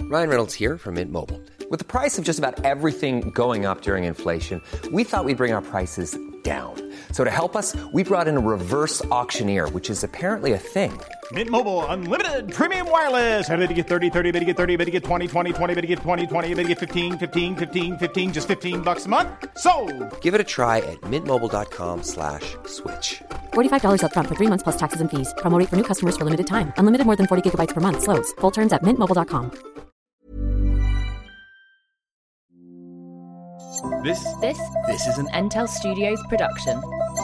Ryan Reynolds here from Mint Mobile. With the price of just about everything going up during inflation, we thought we'd bring our prices down. So to help us, we brought in a reverse auctioneer, which is apparently a thing. Mint Mobile Unlimited Premium Wireless. How to get 30, 30, bit to get 30, bit to get 20, 20, 20, bit to get 20, 20, bit to get 15, 15, 15, 15, just $15 a month? Sold! Give it a try at mintmobile.com/switch. $45 up front for 3 months plus taxes and fees. Promo rate for new customers for limited time. Unlimited more than 40 gigabytes per month. Slows full terms at mintmobile.com. This is an Entel Studios production.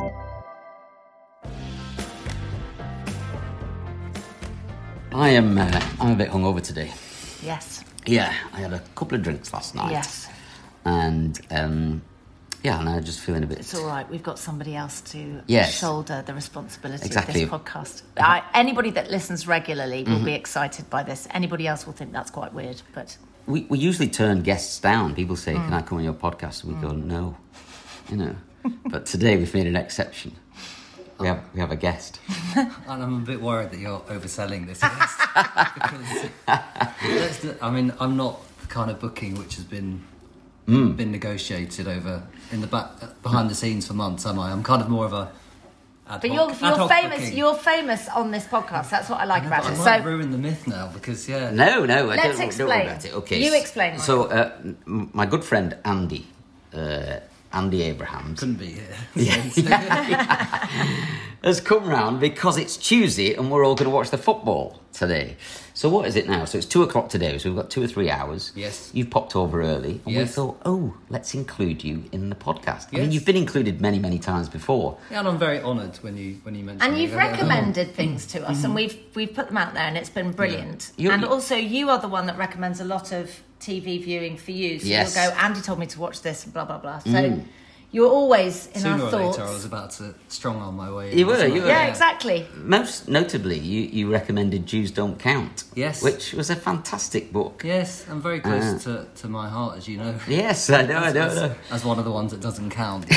I'm a bit hungover today. Yes. Yeah, I had a couple of drinks last night. Yes. And and I'm just feeling a bit. It's all right. We've got somebody else to Yes. shoulder the responsibility Exactly. of this podcast. Anybody that listens regularly will be excited by this. Anybody else will think that's quite weird, but We usually turn guests down. People say, "Can I come on your podcast?" And we go, "No," But today we've made an exception. We have a guest. And I'm a bit worried that you're overselling this guest. Because I'm not the kind of booking which has been negotiated over in the back behind the scenes for months, am I? I'm kind of more of a ad but hoc famous. booking. You're famous on this podcast. That's what I like about I it. might So ruin the myth now because No, I Let's don't explain. worry about it. Okay. You explain, Michael. So my good friend Andy Abrahams couldn't be here. has come round because it's Tuesday and we're all going to watch the football today. So what is it now? So it's 2:00 today, so we've got 2 or 3 hours. Yes. You've popped over early and we Yes. thought, let's include you in the podcast. I mean, Yes. you've been included many, many times before. Yeah, and I'm very honoured when you mentioned and it. you've recommended things to us, and we've put them out there, and it's been brilliant. Yeah. And also, you are the one that recommends a lot of TV viewing for you. So Yes. you'll go, Andy told me to watch this, and blah blah blah. So you're always in Sooner our or thoughts. later, I was about to strong arm my way in. You were, wasn't you I? were. Yeah, exactly. Most notably, you recommended Jews Don't Count. Yes. Which was a fantastic book. Yes, I'm very close to my heart, as you know. Yes, I know. As one of the ones that doesn't count.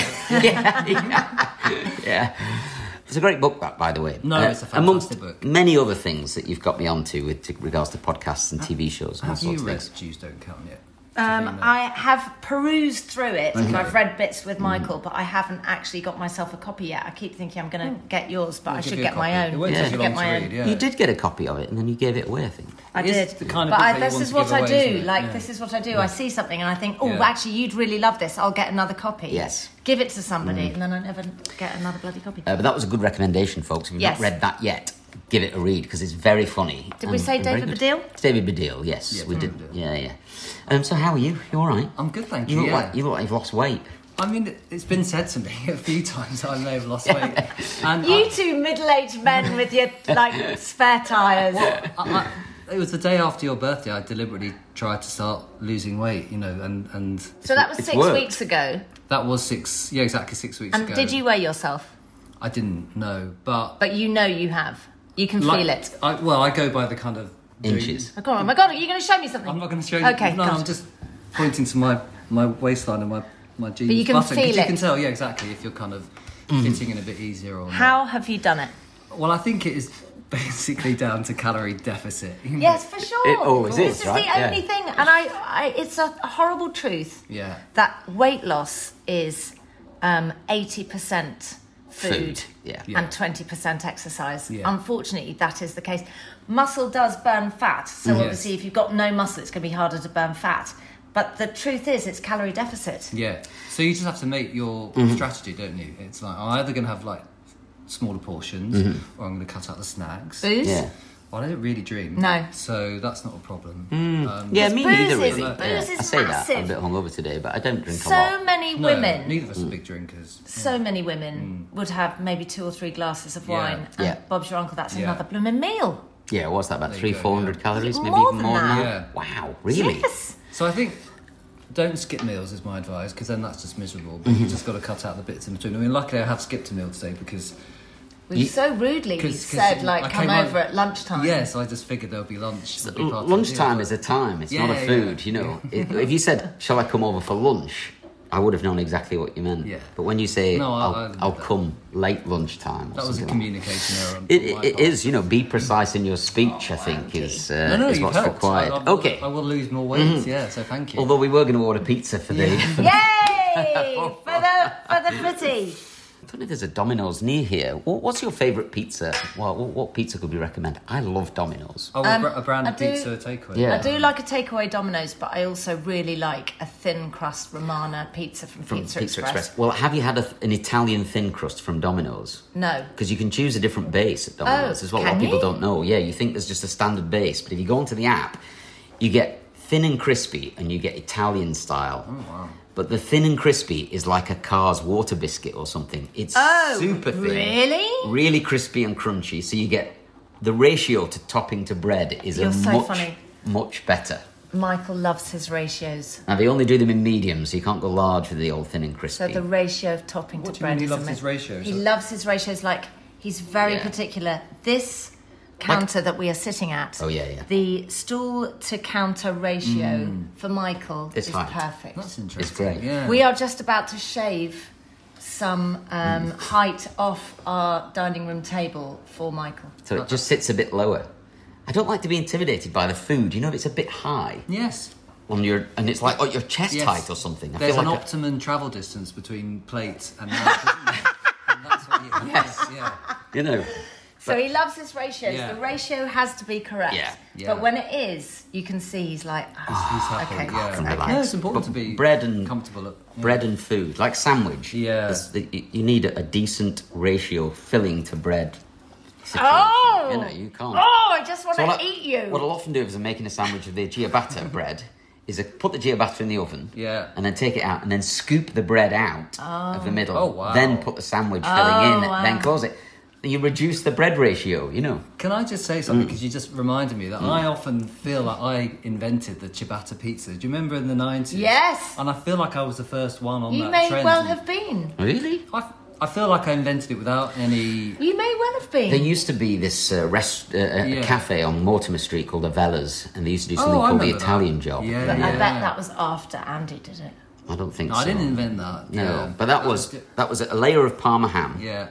Yeah. It's a great book, that, by the way. No, it's a fantastic amongst book. many other things that you've got me onto with regards to podcasts and TV shows and all Have you sorts of read things. Jews Don't Count yet? I have perused through it, and I've read bits with Michael, but I haven't actually got myself a copy yet. I keep thinking I'm going to get yours, but I We'll should give you get a my copy. own. It won't I take should you get long to my own. read, yeah. You did get a copy of it, and then you gave it away, I think. I It is did, the kind of but book that you this want is to what give I away, do. isn't it? Like Yeah. this is what I do. Yeah. I see something and I think, oh, Yeah. actually, you'd really love this. I'll get another copy. Yes. Give it to somebody, and then I never get another bloody copy. But that was a good recommendation, folks. If you've Yes. not read that yet, give it a read, because it's very funny. Did we say and very David good. Baddiel? It's David Baddiel, yes. Yeah, we did. David Baddiel. Yeah. So how are you? You all right? I'm good, thank You you. look Yeah. like you've lost weight. I mean, it's been said to me a few times I may have lost weight. And You two middle-aged men with your spare tyres. it was the day after your birthday. I deliberately tried to start losing weight, and So that was It's 6 worked. weeks ago. that was 6 weeks And ago. did you weigh yourself? I didn't know, but But you know you have. You can like, feel it. I go by the kind of Inches. Oh, God, my God, are you going to show me something? I'm not going to show you. Okay, no, God. I'm just pointing to my waistline and my jeans But you can button. 'Cause feel you it. can tell, yeah, exactly, if you're kind of fitting in a bit easier or not. How have you done it? Well, I think it is basically down to calorie deficit. Yes, for sure. It always This is, right? the only Yeah. thing, and I it's a horrible truth. Yeah. That weight loss is 80% food, yeah. and 20% exercise. Yeah. Unfortunately, that is the case. Muscle does burn fat, so obviously, if you've got no muscle, it's going to be harder to burn fat. But the truth is, it's calorie deficit. Yeah. So you just have to make your strategy, don't you? It's like, I'm either going to have like smaller portions or I'm going to cut out the snacks. Booze? Yeah. Well, I don't really drink. No. So that's not a problem. Yeah, me booze neither, is- really. booze Yeah. is I say that. I'm a massive. bit hungover today, but I don't drink a lot. So many No, women. neither of us are big drinkers. So many women would have maybe 2 or 3 glasses of wine, and Yeah. Bob's your uncle. That's Yeah. another blooming meal. Yeah, what's that, about There you go, 300-400 yeah. calories? Maybe More even than more than that. that? Wow, really? Yes. So I think don't skip meals is my advice, because then that's just miserable. But you just got to cut out the bits in between. I mean, luckily I have skipped a meal today because So rudely you 'cause said, I like, come came over out- at lunchtime. Yes, I just figured there'll be lunch. would be part of the Lunchtime deal, is a but- time, it's not a Yeah, food, yeah. you know. If you said, shall I come over for lunch? I would have known exactly what you meant. Yeah. But when you say, No, I'll come late lunchtime... Or That was a something communication error. on my It part. is, be precise in your speech, I think, is No, is you've what's helped. required. I will lose more weight, so thank you. Although we were going to order pizza for the... Yay! for the footy. I don't know if there's a Domino's near here. What's your favourite pizza? Well, what pizza could we recommend? I love Domino's. Oh, a brand I of do- pizza takeaway. Yeah. I do like a takeaway Domino's, but I also really like a thin crust Romana pizza from Pizza Express. Well, have you had an Italian thin crust from Domino's? No. Because you can choose a different base at Domino's as well. A lot of can people you? don't know. Yeah, you think there's just a standard base, but if you go onto the app, you get thin and crispy, and you get Italian style. Oh, wow. But the thin and crispy is like a Car's water biscuit or something. It's super thin. Really? Really crispy and crunchy. So you get the ratio to topping to bread is You're so much, funny. much better. Michael loves his ratios. Now, they only do them in medium, so you can't go large with the old thin and crispy. So the ratio of topping What to do you mean bread he is loves his amazing. ratios? He loves his ratios like he's very particular. This counter that we are sitting at. Oh, yeah. The stool to counter ratio for Michael It's is height. perfect. That's interesting. It's great. Yeah. We are just about to shave some height off our dining room table for Michael. So it just sits a bit lower. I don't like to be intimidated by the food. You know, if it's a bit high Yes. on your, and it's like your chest Yes. height or something. I There's feel an like optimum travel distance between plate and mouth, isn't there? And that's what you... Yes. Yeah. you know. So he loves his ratios. Yeah. The ratio has to be correct. Yeah. But when it is, you can see he's like, He's happy. okay. Yeah. can relax. No, it's important But to be bread and- comfortable. Bread and food, like sandwich. Yeah. You need a decent ratio filling to bread. situation. Oh! You know, you can't. Oh, I just want So to eat you. What I'll often do if I'm making a sandwich of the ciabatta bread is I put the ciabatta in the oven, Yeah. and then take it out, and then scoop the bread out of the middle. Oh, wow. Then put the sandwich filling in, wow. then close it. You reduce the bread ratio, you know. Can I just say something? Because you just reminded me that I often feel like I invented the ciabatta pizza. Do you remember in the 90s? Yes. And I feel like I was the first one on You that may trend. well have been. Really? I feel like I invented it without any... You may well have been. There used to be this Yeah. cafe on Mortimer Street called Avella's, and they used to do something Oh, I called the remember that. Italian Job. Yeah, But yeah. I bet that was after Andy did it. I don't think No, so. I didn't invent that. No, Yeah. but that was a layer of Parma ham, Yeah.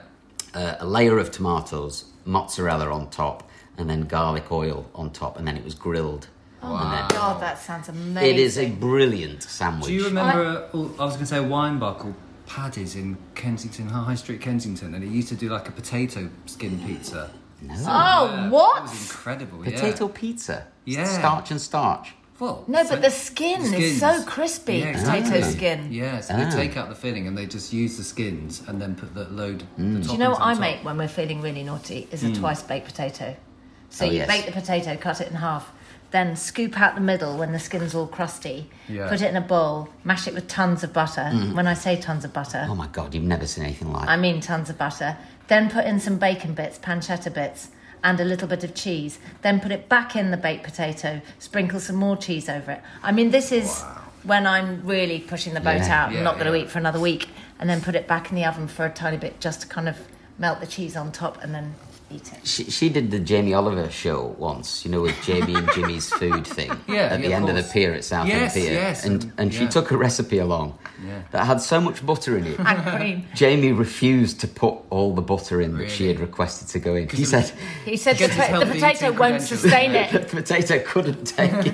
a layer of tomatoes, mozzarella on top, and then garlic oil on top, and then it was grilled. Oh And my then- God, that sounds amazing. It is a brilliant sandwich. Do you remember, I was going to say a wine bar called Paddy's in Kensington, High Street, Kensington, and it used to do like a potato skin pizza. No. Oh, It what? was incredible, Potato pizza. Yeah. Starch and starch. Well, No, so- but the skin is so skins. crispy. Yeah, Potato exactly. skin. Yeah, so they take out the filling and they just use the skins and then put the load. The Do you know what toppings on I top. make when we're feeling really naughty? Is a twice baked potato. So Oh, you yes. bake the potato, cut it in half, then scoop out the middle when the skin's all crusty. Yeah. Put it in a bowl, mash it with tons of butter. When I say tons of butter, Oh my God, you've never seen anything like I that. mean tons of butter. Then put in some bacon bits, pancetta bits, and a little bit of cheese. Then put it back in the baked potato, sprinkle some more cheese over it. I mean, this is when I'm really pushing the boat Yeah. out. I'm Yeah, not going to yeah. eat for another week. And then put it back in the oven for a tiny bit just to kind of melt the cheese on top and then eat it. She did the Jamie Oliver show once, you know, with Jamie and Jimmy's food thing. Yeah, at the yeah, of end of the course. pier at Southend Yes, Pier. yes, And she yeah. took a recipe along Yeah. that had so much butter in it. And cream. Jamie refused to put all the butter in that she Really? had requested to go in. He said He said Gets his the healthy potato eating won't credentials. sustain the it. potato couldn't take it.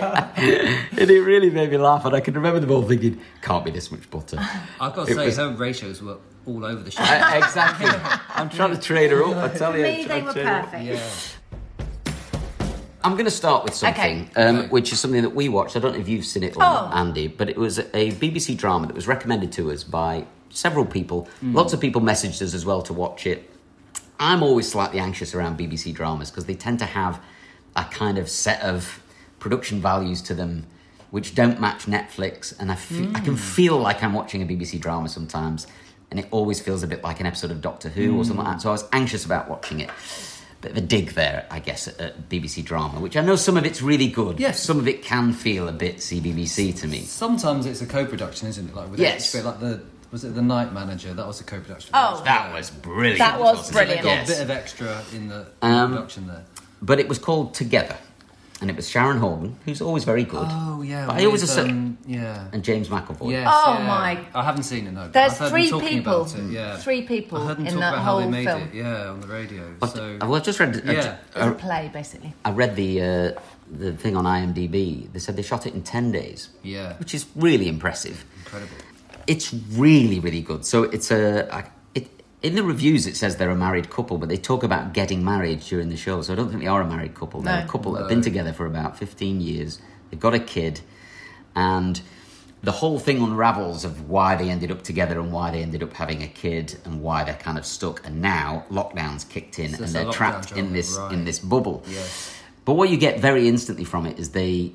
And it really made me laugh. And I can remember them all thinking, can't be this much butter. I've got to It say, was- her ratios were all over the show. Exactly. I'm trying to trade her up, I tell you. For me, I'm they trying were to trade her up. perfect. Yeah. I'm going to start with something, Okay. which is something that we watched. I don't know if you've seen it, Andy, but it was a BBC drama that was recommended to us by several people. Lots of people messaged us as well to watch it. I'm always slightly anxious around BBC dramas because they tend to have a kind of set of production values to them which don't match Netflix, and I can feel like I'm watching a BBC drama sometimes, and it always feels a bit like an episode of Doctor Who or something like that. So I was anxious about watching it. Bit of a dig there, I guess, at BBC drama, which I know some of it's really good. Yes. Some of it can feel a bit CBBC to me. Sometimes it's a co-production, isn't it? Like with Yes. HBO, like was it The Night Manager? That was a co-production. Oh. That was brilliant. That was wasn't it? brilliant. Got Yes. a bit of extra in the Um, production there. But it was called Together. and it was Sharon Horgan, who's always very good. Oh yeah, but I always yeah, and James McAvoy. Yes, Oh, yeah. my- I haven't seen it. No, but There's I've heard three them talking people. about it, yeah. Three people I heard them in talk that about how they whole made film. it. Yeah, on the radio. So Well, I just read. Yeah. It's a play, basically. I read the thing on IMDb. They said they shot it in 10 days. Yeah. Which is really impressive. Incredible. It's really, really good. So it's in the reviews it says they're a married couple, but they talk about getting married during the show. So I don't think they are a married couple. They're a couple that have been together for about 15 years. They've got a kid, and the whole thing unravels of why they ended up together and why they ended up having a kid and why they're kind of stuck. And now lockdown's kicked in, So and it's they're a trapped lockdown in drama, this bubble. Yes. But what you get very instantly from it is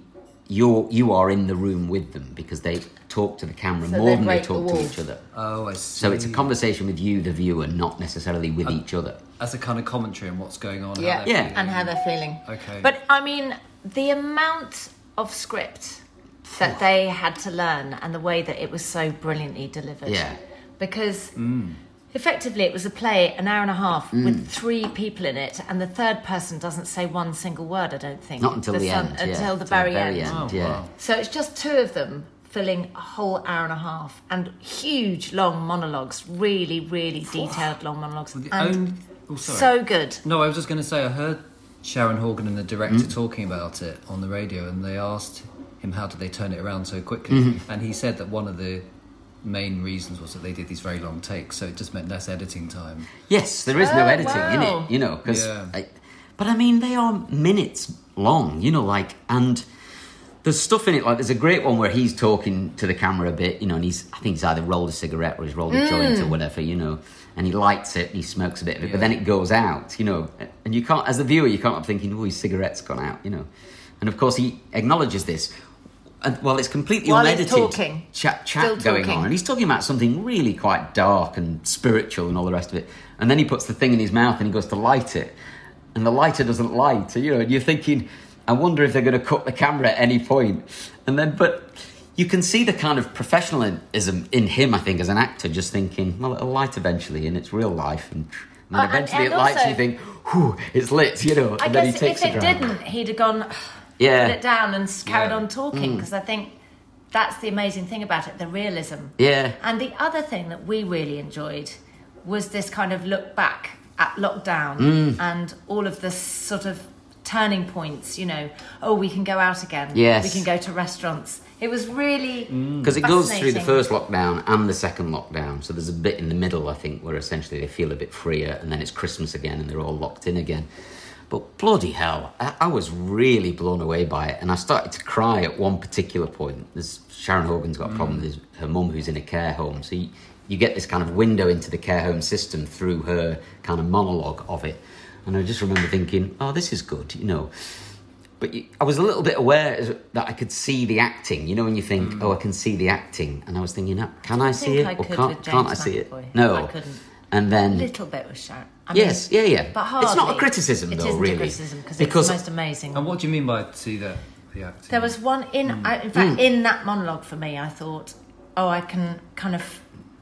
you are in the room with them, because they talk to the camera So more they than they break the talk to wall. each other. Oh, I see. So it's a conversation with you, the viewer, not necessarily with each other. As a kind of commentary on what's going on. Yeah, how they're feeling. and how they're feeling. Okay. But I mean, the amount of script that they had to learn and the way that it was so brilliantly delivered. Yeah. Because effectively it was a play, an hour and a half, with 3 people in it, and the third person doesn't say one single word, I don't think. Not until the end. Until the very end. Oh, yeah. wow. So it's just 2 of them filling a whole hour and a half, and huge long monologues, really, really detailed long monologues. The And only- oh, sorry. so good. No, I was just going to say, I heard Sharon Horgan and the director talking about it on the radio, and they asked him how did they turn it around so quickly, and he said that one of the main reasons was that they did these very long takes, so it just meant less editing time. Yes, there is no Oh, editing in wow. it, you know, because... Yeah. But I mean, they are minutes long, you know, like, and there's stuff in it, like there's a great one where he's talking to the camera a bit, you know, and I think he's either rolled a cigarette or he's rolled a joint or whatever, you know, and he lights it and he smokes a bit of it, but then it goes out, you know, and you can't, as the viewer, you can't be thinking, oh, his cigarette's gone out, you know. And of course he acknowledges this. And, well, it's completely While he's unedited talking. chat Still going talking. on, and he's talking about something really quite dark and spiritual and all the rest of it. And then he puts the thing in his mouth and he goes to light it, and the lighter doesn't light. You know, and you're thinking, I wonder if they're going to cut the camera at any point. And then, but you can see the kind of professionalism in him, I think, as an actor, just thinking, well, it'll light eventually, and it's real life, and then eventually and it lights, also- and you think, whew, it's lit, you know. I And then he guess takes if a it drag. didn't, he'd have gone, Yeah. put it down and carried Yeah. on talking, because I think that's the amazing thing about it, the realism. Yeah. And the other thing that we really enjoyed was this kind of look back at lockdown and all of the sort of turning points, you know, oh, we can go out again. Yes. We can go to restaurants. It was really Because it goes through the fascinating. first lockdown and the second lockdown. So there's a bit in the middle, I think, where essentially they feel a bit freer, and then it's Christmas again and they're all locked in again. But bloody hell, I was really blown away by it. And I started to cry at one particular point. Sharon Horgan's got a problem with her mum who's in a care home. So you get this kind of window into the care home system through her kind of monologue of it. And I just remember thinking, oh, this is good, you know. But I was a little bit aware that I could see the acting. You know, when you think, oh, I can see the acting. And I was thinking, can I see it? I Or could can't, with can't I James see it? McAvoy. No. I couldn't. And A then... little bit with Sharon. I Yes, mean, yeah. But It's not a hardly. criticism, It though, isn't really. a criticism, because Because- it's the most amazing. And what do you mean by see the acting? There was one in fact, in that monologue for me, I thought, oh, I can kind of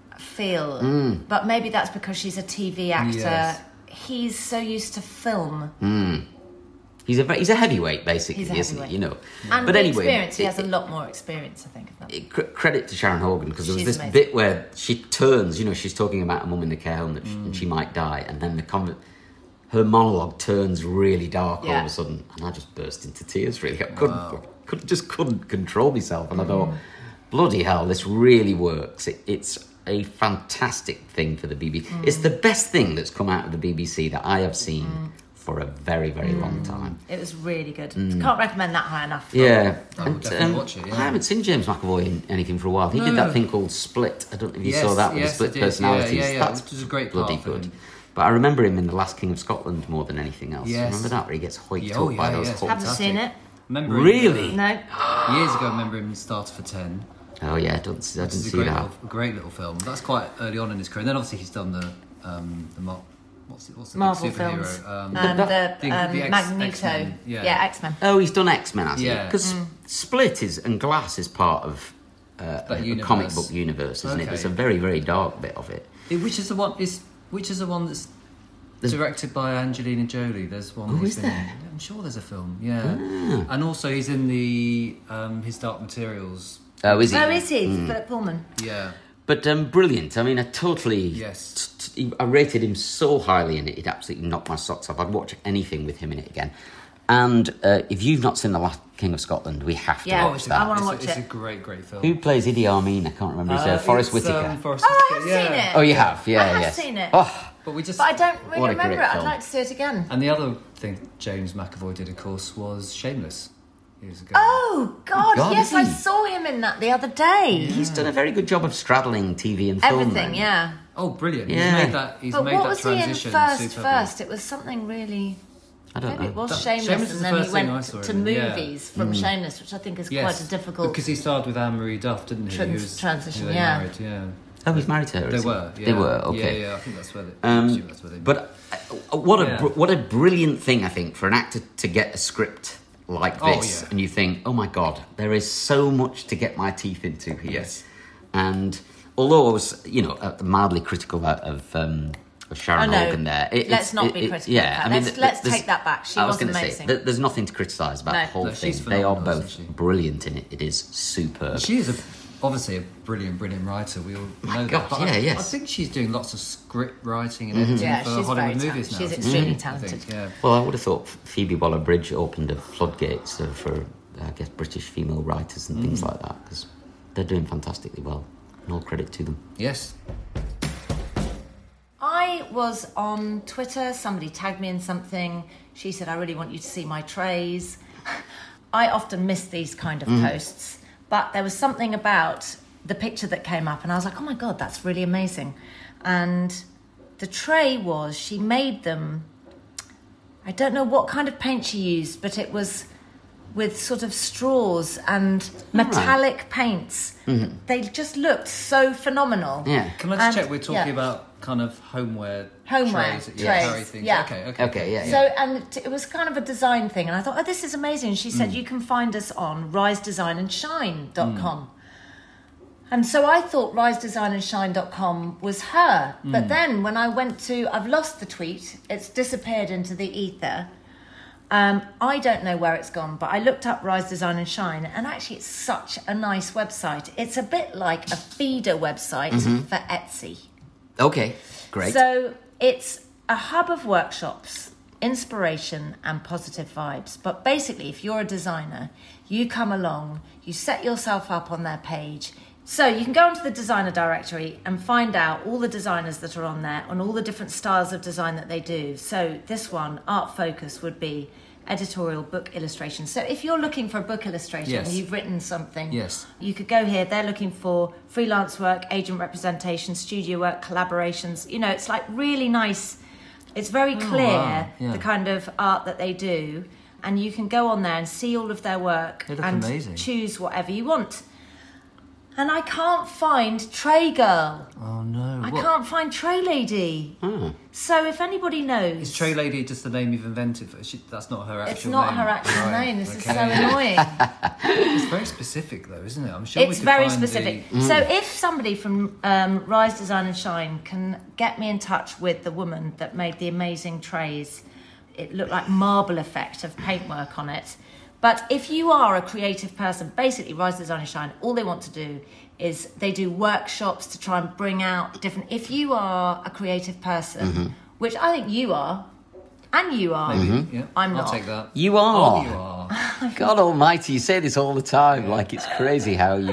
feel, but maybe that's because she's a TV actor. Yes. He's so used to film. He's a heavyweight, basically, He's a isn't heavyweight. he? You know. And But the anyway, experience, he has a lot more experience, I think. Of that. Credit to Sharon Horgan, because there was She's this amazing. bit where she turns, you know, she's talking about a mum in the care home and she might die, and then her monologue turns really dark all of Yeah. a sudden, and I just burst into tears, really. I couldn't control myself, and I thought, bloody hell, this really works. It's a fantastic thing for the BBC. It's the best thing that's come out of the BBC that I have seen for a very, very long time. It was really good. Can't recommend that high enough. Yeah. I would definitely watch it, yeah. I haven't seen James McAvoy in anything for a while. He did No. that thing called Split. I don't know if you Yes, saw that with yes, Split I did. Personalities. Yeah, That's which is a great bloody part for good. him. But I remember him in The Last King of Scotland more than anything else. Yes. Remember that, where he gets hoiked Yeah, oh, up by yeah, those yeah. hooks? Haven't Fantastic. seen it. Remember him, Really? No. years ago, I remember him Starter for 10. Oh yeah, I didn't It's see a that. great little film. That's quite early on in his career. And then obviously he's done the what's the Marvel big superhero? films. The The Magneto. X-Men, Yeah, yeah. X-Men. Oh, he's done X-Men, has he? Yeah. Because Split and Glass is part of a universe. comic book universe, isn't it? Okay. There's a very, very dark bit of it. Which is the one? Which is the one that's Directed by Angelina Jolie. There's one. Oh, is there? I'm sure there's a film. Yeah, and also he's in the His Dark Materials. Oh, is he? Oh, is he? Philip Pullman. Yeah, But brilliant. I mean, I totally... Yes. I rated him so highly in it, it absolutely knocked my socks off. I'd watch anything with him in it again. And if you've not seen The Last King of Scotland, we have to watch that. I want to watch It's it. a great film. Who plays Idi Amin? I can't remember. It's Forrest Whitaker. Forrest Oh, I have Whitaker, seen it. Oh, you have? Yeah, I have yes. seen it. Oh, But I don't really What a remember great it. I'd film. like to see it again. And the other thing James McAvoy did, of course, was Shameless years ago. Oh, God, God, yes, is I he? saw him in that the other day. he's done a very good job of straddling TV and film. Everything, then. yeah. Oh, brilliant! Yeah. He's But made what that was he in transition first? superbly. It was something really... I don't Maybe know. it was That- Shameless, Shameless is and the then he first thing I went saw to him in, yeah. movies from Shameless, which I think is Yes, quite a difficult... because he starred with Anne-Marie Duff, didn't he? Transition, who they yeah. married, yeah. Oh, he's married to her, They is he? were, yeah. They were, okay. Yeah, I think that's where they... But what Yeah. a brilliant thing, I think, for an actor to get a script like Oh, this, yeah. and you think, oh my God, there is so much to get my teeth into here. Yes. And although I was, mildly critical of Sharon Hogan there. Let's not be critical. Yeah, of her. Let's take that back. She was gonna amazing. say, there's nothing to criticise about No. the whole No, thing. she's They are phenomenal, both isn't she? brilliant in it. It is superb. She is obviously a brilliant writer. We all know God, that. But yeah, I yes. think she's doing lots of script writing and editing Yeah, for she's Hollywood very movies now. She's isn't extremely she? I talented. think, yeah. Well, I would have thought Phoebe Waller-Bridge opened a floodgates for, I guess, British female writers and things like that, because they're doing fantastically well. And all credit to them. Yes. I was on Twitter, somebody tagged me in something. She said, I really want you to see my trays. I often miss these kind of posts, but there was something about the picture that came up and I was like, oh my God, that's really amazing. And the tray was, she made them, I don't know what kind of paint she used, but it was with sort of straws and metallic paints. They just looked so phenomenal. Yeah. Can I just And- check, we're talking yeah. about kind of homeware Homeware trays that you trays, carry things. yeah. Okay. Yeah. So, and it was kind of a design thing, and I thought, oh, this is amazing. She said, you can find us on risedesignandshine.com. And so I thought risedesignandshine.com was her. But then when I went to, I've lost the tweet, it's disappeared into the ether. I don't know where it's gone, but I looked up Rise Design and Shine, and actually it's such a nice website. It's a bit like a feeder website for Etsy. Okay, great. So it's a hub of workshops, inspiration and positive vibes. But basically, if you're a designer, you come along, you set yourself up on their page. So you can go into the designer directory and find out all the designers that are on there and all the different styles of design that they do. So this one, Art Focus, would be editorial book illustration. So if you're looking for a book illustration, Yes. you've written something, Yes. you could go here. They're looking for freelance work, agent representation, studio work, collaborations. It's like really nice. It's very clear, wow. Yeah. the kind of art that they do. And you can go on there and see all of their work They look and amazing. choose whatever you want. And I can't find Tray Girl. Oh no. I can't find Tray Lady. So if anybody knows... Is Tray Lady just the name you've invented? That's not her actual name. It's not her actual Right, name. This is so okay. annoying. It's very specific though, isn't it? I'm sure we It's could very find specific. So if somebody from Rise Design and Shine can get me in touch with the woman that made the amazing trays, it looked like marble effect of paintwork on it. But if you are a creative person, basically Rise Design and Shine, all they want to do is they do workshops to try and bring out different... If you are a creative person, which I think you are, and you are, Yeah, I'm I'll not. take that. You are. Oh, you are. God Almighty, you say this all the time. Like it's crazy how you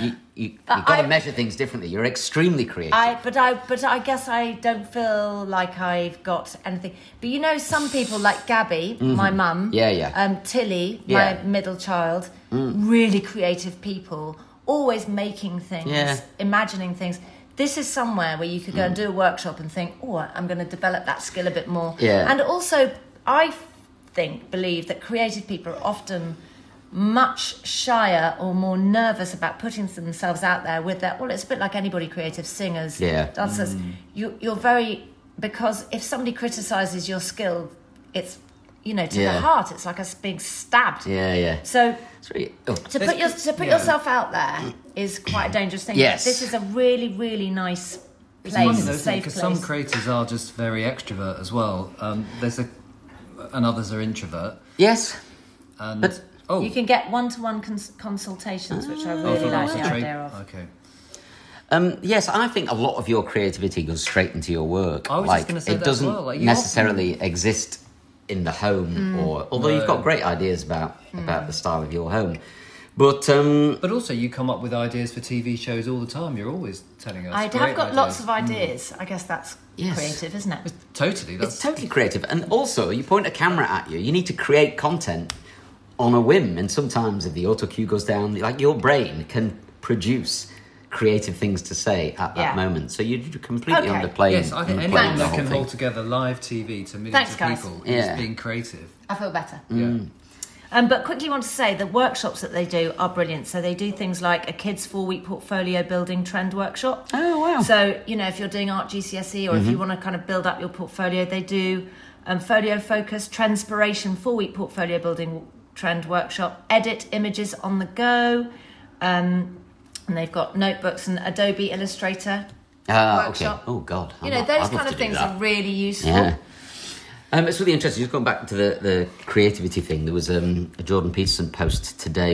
got to I- measure things differently. You're extremely creative. But I guess I don't feel like I've got anything. But some people like Gabby, my mum, Tilly, Yeah. my middle child, really creative people, always making things, Yeah. imagining things. This is somewhere where you could go and do a workshop and think, oh, I'm going to develop that skill a bit more. Yeah. And also, I believe that creative people are often much shyer or more nervous about putting themselves out there with their... Well, it's a bit like anybody creative, singers, dancers. You're very... Because if somebody criticises your skill, it's, to the heart, it's like us being stabbed. Yeah. So It's really, to put yourself out there is quite a dangerous thing. Yes. This is a really, really nice It's funny place, though, safe because place. some creators are just very extrovert as well. And others are introvert. Yes. And But- You can get one-to-one consultations, which I really like the idea of. Okay. Yes, I think a lot of your creativity goes straight into your work. I was just gonna say it that doesn't as well. Like, you necessarily exist in the home, or although you've got great ideas about the style of your home. But But also, you come up with ideas for TV shows all the time. You're always telling us. I great have got ideas. lots of ideas. I guess that's Yes. creative, isn't it? Totally. That's it's totally creative. And also, you point a camera at you. You need to create content on a whim. And sometimes if the auto cue goes down, like your brain can produce creative things to say at that moment. So you're completely Okay. underplaying. Yes, I think underplaying anyone the that whole can thing. hold together live TV to millions Thanks, of guys. people Yeah. is being creative. I feel better. Yeah. But quickly want to say the workshops that they do are brilliant. So they do things like a kids 4-week portfolio building trend workshop. Oh, wow. So, if you're doing art GCSE or if you want to kind of build up your portfolio, they do Folio Focus, Transpiration 4-week portfolio building trend workshop, Edit Images on the go, and they've got notebooks and Adobe Illustrator Okay. workshop. Oh, God. Those I'd love kind to of do things that. are really useful. Yeah. It's really interesting. Just going back to the creativity thing, there was a Jordan Peterson post today,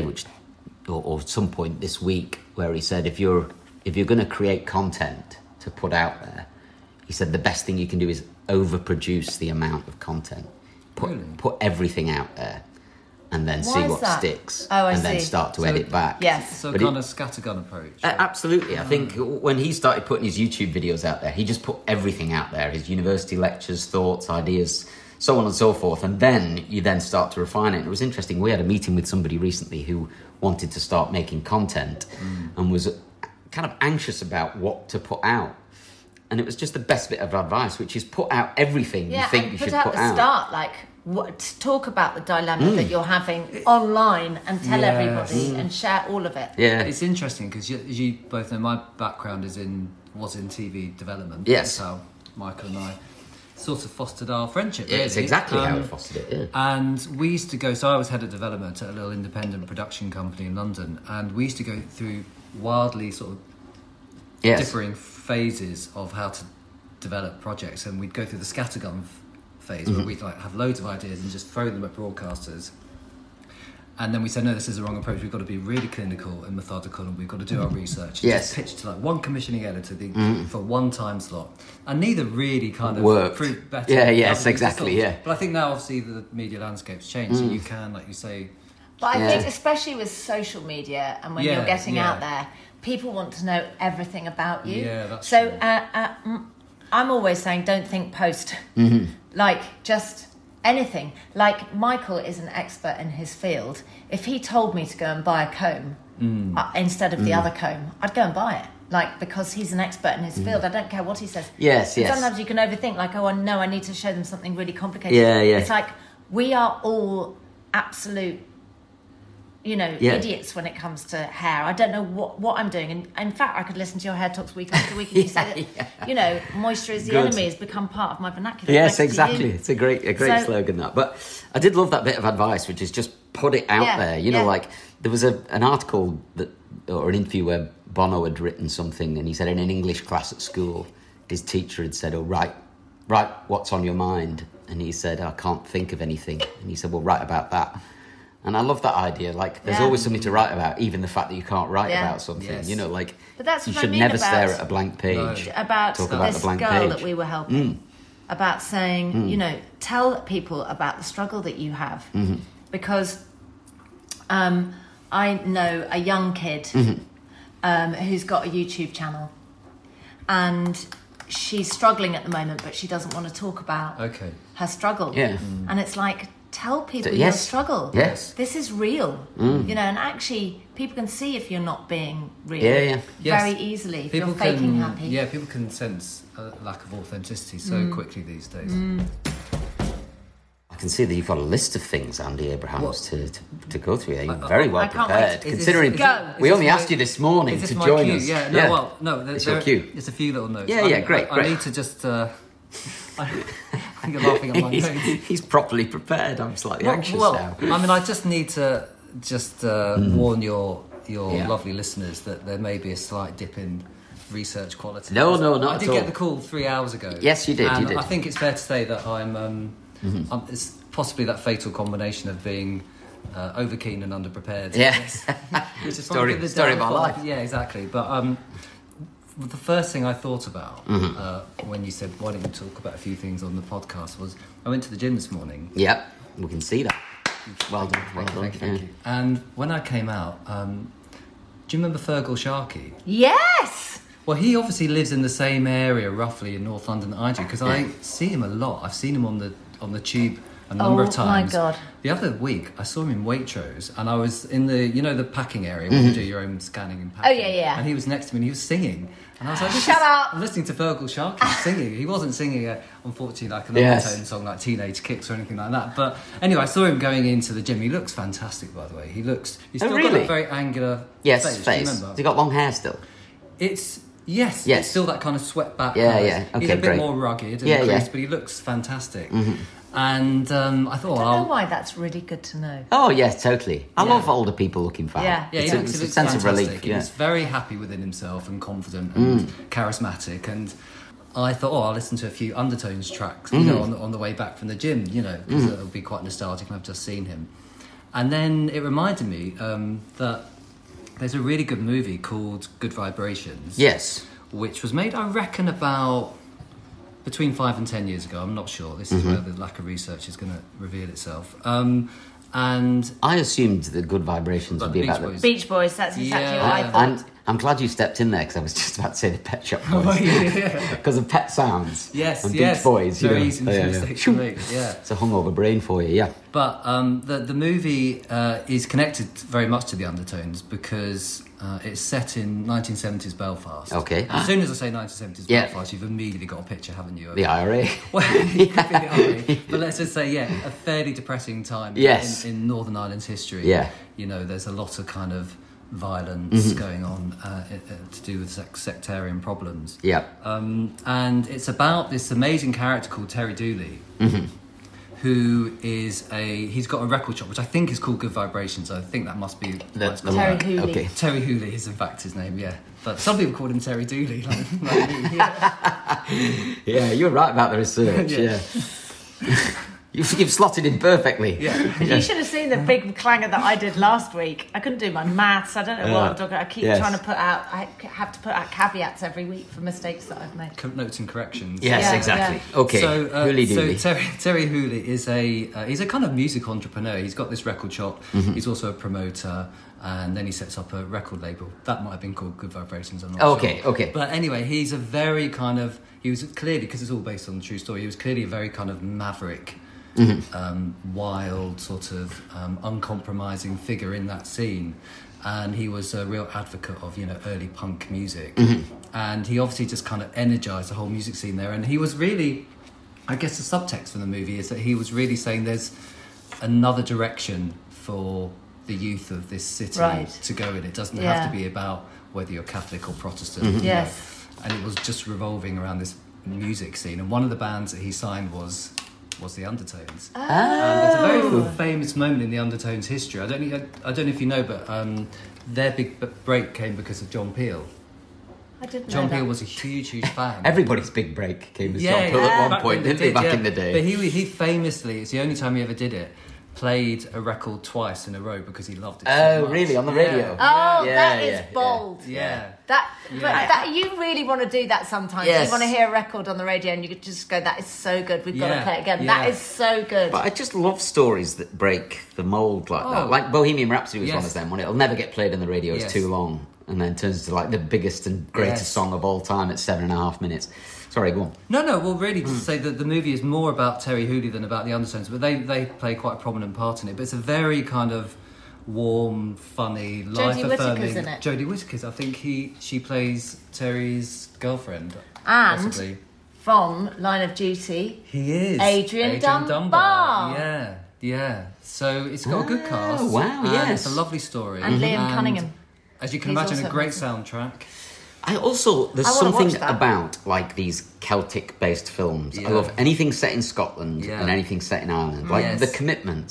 or at some point this week, where he said if you're going to create content to put out there, he said the best thing you can do is overproduce the amount of content. Put everything out there, and then Why see is what that? sticks, Oh, I and then see. start to So- edit back. Yes. So But kind of scattergun approach. Absolutely. I think when he started putting his YouTube videos out there, he just put everything out there, his university lectures, thoughts, ideas, so on and so forth. And then you then start to refine it. And it was interesting. We had a meeting with somebody recently who wanted to start making content and was kind of anxious about what to put out. And it was just the best bit of advice, which is put out everything you think you should put put the out. start, talk about the dilemma that you're having online and tell everybody and share all of it. Yeah. It's interesting because you both know my background was in TV development. Yes. That's how Michael and I sort of fostered our friendship. Yeah, it's really. exactly how it fostered it, yeah. And we used to go, so I was head of development at a little independent production company in London, and we used to go through wildly sort of differing phases of how to develop projects, and we'd go through the scattergun phase where we'd have loads of ideas and just throw them at broadcasters. And then we said, no, this is the wrong approach. We've got to be really clinical and methodical, and we've got to do our research. And just pitch to one commissioning editor for one time slot. And neither really kind of worked. proved better. Yeah, yes, Others exactly, sort of- yeah. But I think now, obviously, the media landscape's changed, so you can, like you say... But I think especially with social media and when you're getting out there, people want to know everything about you. Yeah, that's so true. I'm always saying don't think post. Like just anything. Like Michael is an expert in his field. If he told me to go and buy a comb instead of the other comb, I'd go and buy it. Like, because he's an expert in his field. I don't care what he says. Yes, yes. Sometimes you can overthink, like, oh, no, I need to show them something really complicated. Yeah, yeah. It's like, we are all absolute, idiots when it comes to hair. I don't know what I'm doing. And in fact, I could listen to your hair talks week after week and you say that, moisture is the Good. enemy has become part of my vernacular. Yes, Thanks to exactly. you. It's a great slogan, that. But I did love that bit of advice, which is just put it out there. Like there was an article or an interview where Bono had written something, and he said in an English class at school, his teacher had said, "Oh, write, what's on your mind?" And he said, "I can't think of anything." And he said, "Well, write about that." And I love that idea. Like, there's always something to write about, even the fact that you can't write about something. Yes. But that's you what I should mean never about- stare at a blank page. About Talk about this the blank girl page. that we were helping. About saying, tell people about the struggle that you have. Because I know a young kid who's got a YouTube channel, and she's struggling at the moment, but she doesn't want to talk about her struggle. Yeah. And it's like, tell people your Yes. struggle. Yes. This is real. And actually people can see if you're not being real. Yeah. Very easily if you're faking happy. Yeah, people can sense a lack of authenticity so quickly these days. I can see that you've got a list of things, Andy Abrahams, to go through. You're I very well can't prepared. wait. Considering Go. we Is only this asked my- you this morning Is this to my join cue? us. Yeah, It's your cue. It's a few little notes. Yeah, great. I need to just... I think you're laughing at my notes. He's properly prepared. I'm slightly anxious now. I mean, I just need to warn your lovely listeners that there may be a slight dip in research quality. No, not I did at all. get the call 3 hours ago. Yes, you did. And You did. I think it's fair to say that I'm it's possibly that fatal combination of being over keen and underprepared. Yes. Which is story probably the of our downfall. life. Yeah, exactly. But the first thing I thought about when you said, why don't you talk about a few things on the podcast, was I went to the gym this morning. Yep, we can see that. Well done. Thank you. And when I came out, do you remember Fergal Sharkey? Yes! Well, he obviously lives in the same area, roughly, in North London that I do, because I see him a lot. I've seen him on the tube a number of times. Oh, my God. The other week, I saw him in Waitrose, and I was in the packing area where you do your own scanning and packing. Oh, yeah. And he was next to me, and he was singing. And I was like, Shut up! I'm listening to Fergal Sharkey singing. He wasn't singing, unfortunately, like an Yes. undertone song like Teenage Kicks or anything like that. But anyway, I saw him going into the gym. He looks fantastic, by the way. He's still got really? a very angular Yes, face. Do you face. remember? Has he got long hair still? Yes. It's still that kind of sweat back. Yeah, colours. yeah. Okay, he's a bit great. more rugged and Yeah, creased, yeah. but he looks fantastic. And I thought, I don't know why that's really good to know. Oh, yes, totally. I Yeah. love older people looking fat. Yeah. yeah, It's he a looks sense of fantastic. relief. He Yeah. was very happy within himself and confident and charismatic. And I thought, I'll listen to a few Undertones tracks, on the way back from the gym, because it'll be quite nostalgic, and I've just seen him. And then it reminded me that there's a really good movie called Good Vibrations. Yes. Which was made, I reckon, about between 5 and 10 years ago. I'm not sure. This is where the lack of research is going to reveal itself. And I assumed the Good Vibrations would be Beach about Boys. Beach Boys, that's exactly Yeah. what I thought. I'm glad you stepped in there because I was just about to say the Pet Shop Oh, Boys yeah. because of Pet Sounds. Yes, and yes. Beach Boys. Very you know. easy mistake to make, yeah. It's a hungover brain for you. Yeah. But the movie is connected very much to the Undertones because it's set in 1970s Belfast. Okay. As soon as I say 1970s Yeah. Belfast, you've immediately got a picture, haven't you? The IRA. Well, it could be the IRA, but let's just say, a fairly depressing time Yes. in Northern Ireland's history. Yeah. There's a lot of kind of violence going on to do with sectarian problems. Yeah. And it's about this amazing character called Terry Dooley, who is he's got a record shop, which I think is called Good Vibrations. I think that must be what it's called. Terry Hooley. Okay. Terry Hooley is in fact his name, yeah. But some people called him Terry Dooley, like me. Yeah. Yeah, you're right about the research. Yeah. Yeah. You've slotted in perfectly. Yeah. You should have seen the big clanger that I did last week. I couldn't do my maths. I don't know what I'm talking about. I keep trying to put out... I have to put out caveats every week for mistakes that I've made. Notes and corrections. Yes, Yeah, exactly. yeah. Okay. So, Hooley Dooley. Terry Hooley is he's a kind of music entrepreneur. He's got this record shop. He's also a promoter, and then he sets up a record label. That might have been called Good Vibrations. I'm not sure. Okay. But anyway, he's a very kind of... He was clearly, because it's all based on the true story, he was clearly a very kind of maverick, wild, sort of uncompromising figure in that scene. And he was a real advocate of, early punk music. And he obviously just kind of energised the whole music scene there. And he was really, I guess the subtext from the movie is that he was really saying there's another direction for the youth of this city to go in. It doesn't have to be about whether you're Catholic or Protestant. Yes. And it was just revolving around this music scene. And one of the bands that he signed was the Undertones. And there's a very famous moment in the Undertones' history. I don't know if you know, but their big break came because of John Peel. I didn't know John that. Peel was a huge fan. Everybody's big break came as John Peel at one point, didn't they, back in the day? But he famously, it's the only time he ever did it, played a record twice in a row because he loved it so much. Really? On the radio? Oh, Yeah, that is yeah, bold. Yeah. But you really want to do that sometimes. Yes. You want to hear a record on the radio and you could just go, that is so good, we've got to play it again. Yeah. That is so good. But I just love stories that break the mould like that. Like Bohemian Rhapsody was one of them, when it'll never get played on the radio, it's too long, and then turns into like the biggest and greatest song of all time at 7.5 minutes. Sorry, go on. No, well, really, to say that the movie is more about Terry Hooley than about the Undertones, but they play quite a prominent part in it. But it's a very kind of warm, funny, life-affirming... in it. Jodie Whittaker's, I think she plays Terry's girlfriend. And possibly. from Line of Duty, He is. Adrian Dunbar. Yeah. So it's got a good cast. wow, and yes. It's a lovely story. And Liam Cunningham. As you can He's imagine, also a great amazing. soundtrack. There's I wanna something watch that. about like these Celtic-based films. I Yeah. love anything set in Scotland Yeah. and anything set in Ireland. Like Yes. the commitments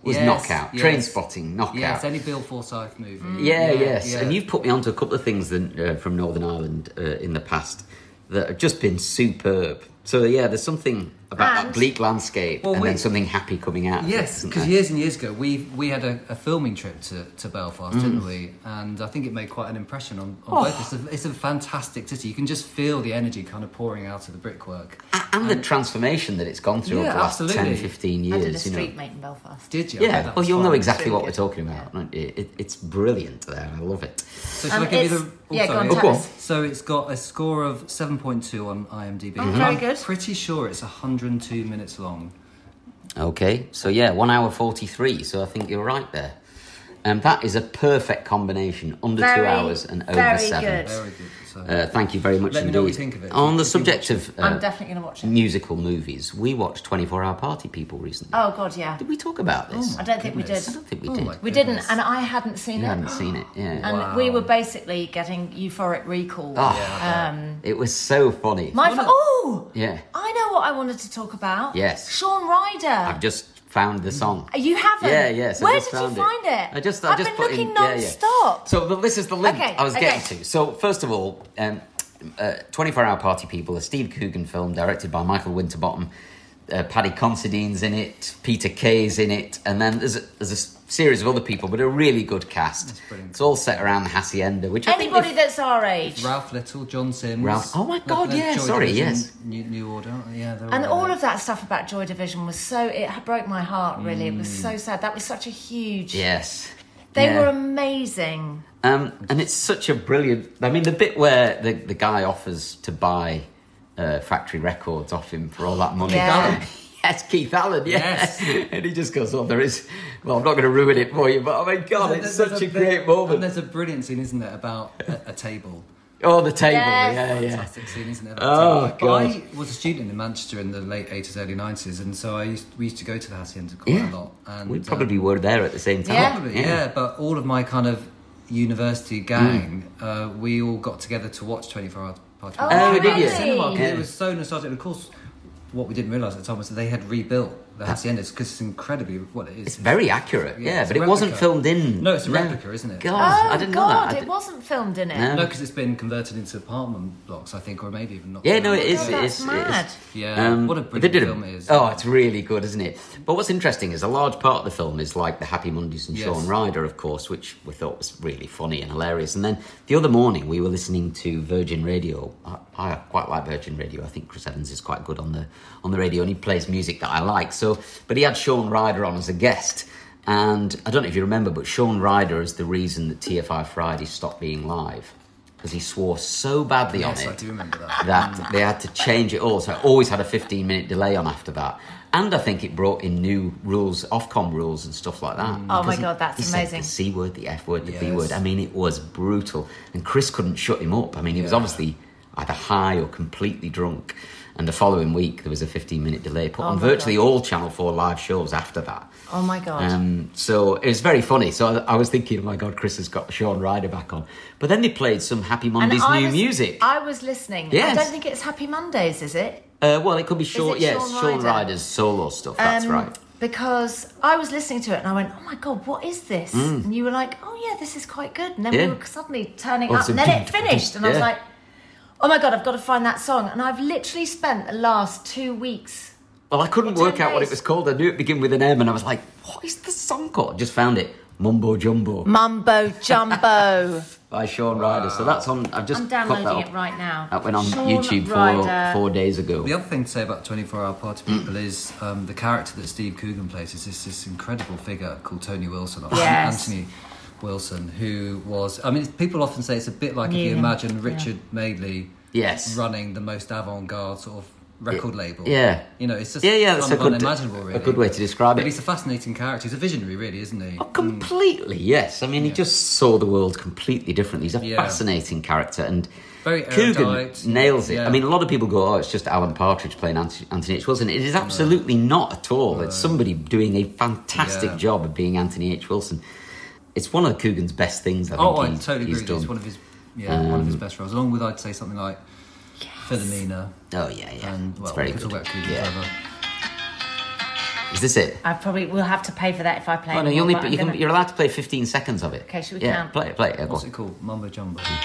was Knockout. Trainspotting, Knockout. Yes, any Bill Forsyth movie. Yes. And you've put me onto a couple of things from Northern Ireland in the past that have just been superb. So, there's something about that bleak landscape and then something happy coming out. Yes, because years and years ago, we had a filming trip to Belfast, didn't we? And I think it made quite an impression on both. It's a fantastic city. You can just feel the energy kind of pouring out of the brickwork. And the transformation that it's gone through over the last 10, 15 years. I did a street mate in Belfast. Did you? Yeah, well, you'll know exactly what we're talking about. It's brilliant there. I love it. So shall I give you the... go on, tell us. So it's got a score of 7.2 on IMDb. Very good. I'm pretty sure it's 102 minutes long. Okay, so 1 hour 43, so I think you're right there. That is a perfect combination, under 2 hours and over 7. Good. Very good. So, thank you very much let indeed. me know what you think of it. On the subject of I'm definitely going to watch it. Musical movies, we watched 24 Hour Party People recently. Oh, God, yeah. Did we talk about this? I don't think we did. I don't think we did. We didn't, and I hadn't seen You it. hadn't seen it, yeah. And we were basically getting euphoric recall. It was so funny. Yeah. I know what I wanted to talk about. Yes. Shaun Ryder. I've just found the song. You haven't? Yeah. So where did you find it? I just I've been put looking in, non-stop. So this is the link I was getting to. Okay. So first of all, 24 Hour Party People, a Steve Coogan film directed by Michael Winterbottom. Paddy Considine's in it, Peter Kay's in it, and then there's a series of other people, but a really good cast. That's brilliant. It's all set around the Hacienda, which anybody that's our age. Ralph Little, John Sims. Oh my God, Joy Division, yes. New Order, and all of that stuff about Joy Division was it broke my heart. Really, it was so sad. That was such a huge. Yes. They were amazing. And it's such a brilliant. I mean, the bit where the guy offers to buy Factory Records off him for all that money. Yeah. Yes, Keith Allen, yes. And he just goes, I'm not going to ruin it for you, but oh my God, it's such a great moment. And there's a brilliant scene, isn't there, about a table. Oh, the table, Yes. yeah. Fantastic scene, isn't it? Oh, God. I was a student in Manchester in the late 80s, early 90s, and so we used to go to the Hacienda quite a lot. And We probably were there at the same time. Yeah. Probably, yeah. But all of my kind of university gang, we all got together to watch 24 Hour Party. Oh, did you? Cinema, Yeah. It was so nostalgic. And of course, what we didn't realise at the time was that they had rebuilt the Haciendas because it's incredibly what it is. It's very accurate, it's but a it wasn't replica. filmed in. No, it's a replica, isn't it? God, Oh, I didn't know God, that. it wasn't filmed in it. No. No, because it's been converted into apartment blocks, I think, or maybe even not. Yeah, no, it is. God, It that's is. mad. It is. Yeah, what a but they brilliant did film it is. Oh, it's really good, isn't it? But what's interesting is a large part of the film is like the Happy Mondays and Yes. Shaun Ryder, of course, which we thought was really funny and hilarious. And then the other morning we were listening to Virgin Radio. I quite like Virgin Radio. I think Chris Evans is quite good on the radio, and he plays music that I like. So, but he had Shaun Ryder on as a guest. And I don't know if you remember, but Shaun Ryder is the reason that TFI Friday stopped being live, because he swore so badly on Yes, it I do remember that. that they had to change it all. So it always had a 15-minute delay on after that. And I think it brought in new rules, Ofcom rules and stuff like that. Oh my Because God, that's he amazing. said the C word, the F word, the B Yes. word. I mean, it was brutal. And Chris couldn't shut him up. I mean, he was obviously either high or completely drunk. And the following week, there was a 15-minute delay put on my virtually all Channel 4 live shows after that. Oh my God. So it was very funny. So I was thinking, oh my God, Chris has got Shaun Ryder back on. But then they played some Happy Mondays new music. I was listening. Yes. I don't think it's Happy Mondays, is it? Well, it could be Shaun Shaun Ryder? Ryder's solo stuff. That's right. Because I was listening to it and I went, oh my God, what is this? And you were like, oh yeah, this is quite good. And then we were suddenly turning up and then it finished. And I was like, oh my God, I've got to find that song. And I've literally spent the last 2 weeks. Well, I couldn't Or work 10 out what it days. was called. I knew it began with an M, and I was like, what is the song called? Just found it. Mumbo Jumbo Mumbo Jumbo. by Shaun Ryder. So that's on. I've just I'm put that downloading up. it right now. That went on Shaun YouTube Ryder. 4 days ago. The other thing to say about 24 Hour Party People is the character that Steve Coogan plays is this incredible figure called Tony Wilson, or Yes. Anthony Wilson, who was... I mean, people often say it's a bit like if you Newman, imagine Richard Madeley running the most avant-garde sort of record label. Yeah. You know, it's just that's kind of unimaginable, really. a good way to describe But it. he's a fascinating character. He's a visionary, really, isn't he? Oh, completely, yes. I mean, he just saw the world completely differently. He's a fascinating character, and very Coogan erudite. nails it. Yeah. I mean, a lot of people go, oh, it's just Alan Partridge playing Anthony H. Wilson. It is absolutely not at all. It's somebody doing a fantastic job of being Anthony H. Wilson. It's one of Coogan's best things, I think, I totally he's agree. done. It's one of his, one of his best roles, along with, I'd say, something like Philomena. Oh, yeah. And, it's well, very we could good. talk about Coogan Yeah. forever. Is this it? I probably will have to pay for that if I play. Oh, no, you're allowed to play 15 seconds of it. Okay, should we count? Play it. Yeah, what's it called? Mumbo Jumbo. It's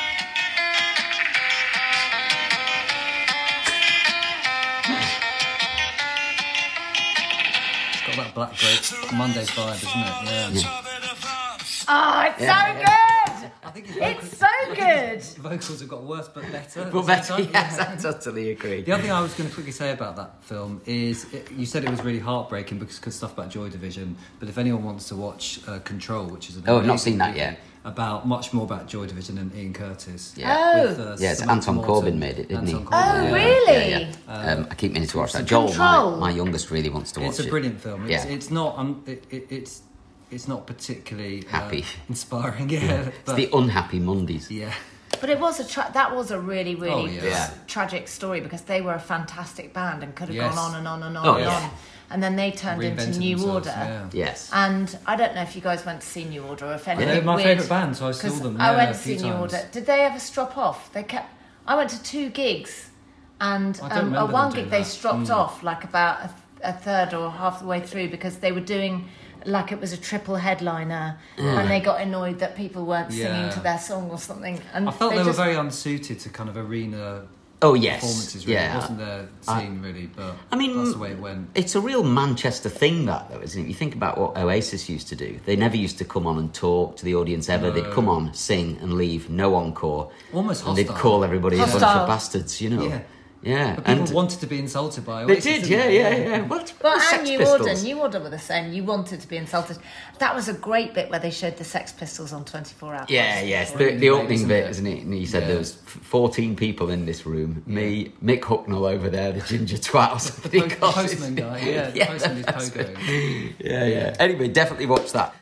got that Black Grape Monday vibe, isn't it? Yeah. Oh, it's so good! I think it's so good! Vocals have got worse but better. But better, yes, I totally agree. The other thing I was going to quickly say about that film is, you said it was really heartbreaking because stuff about Joy Division, but if anyone wants to watch Control, which is I've not seen that yet. Much more about Joy Division and Ian Curtis. Yeah. Oh. It's Anton Corbijn made it, didn't he? Oh, really? Yeah. I keep meaning to watch that. Control. Joel, my youngest, really wants to watch it. It's a brilliant film. It's not... It's not particularly happy, inspiring. Yeah, it's the unhappy Mondays. Yeah, but it was that was a really tragic story because they were a fantastic band and could have gone on and on and on and on, and then they turned into New Order. Yeah. Yes, and I don't know if you guys went to see New Order or if anything. They're my favourite band, so I saw them. I went to see New Order. Did they ever strop off? I went to 2 gigs, and one gig they stropped off like about a third or half the way through because they were doing. Like it was a triple headliner, and they got annoyed that people weren't singing to their song or something. And I felt they were very unsuited to kind of arena performances. Really. It wasn't their scene really, but that's the way it went. It's a real Manchester thing, that though, isn't it? You think about what Oasis used to do. They never used to come on and talk to the audience ever. No. They'd come on, sing, and leave. No encore. Almost hostile. And they'd call everybody a bunch of bastards. You know. Yeah. Yeah, but people wanted to be insulted by Oasis. They did, yeah. Well, and New Order were the same. You wanted to be insulted. That was a great bit where they showed the Sex Pistols on 24 Hours. Yes, the opening bit, isn't it? And he said there was 14 people in this room. Me, Mick Hucknall over there, the ginger twat or something. The postman guy, the postman is pogoing. Yeah. Anyway, definitely watch that.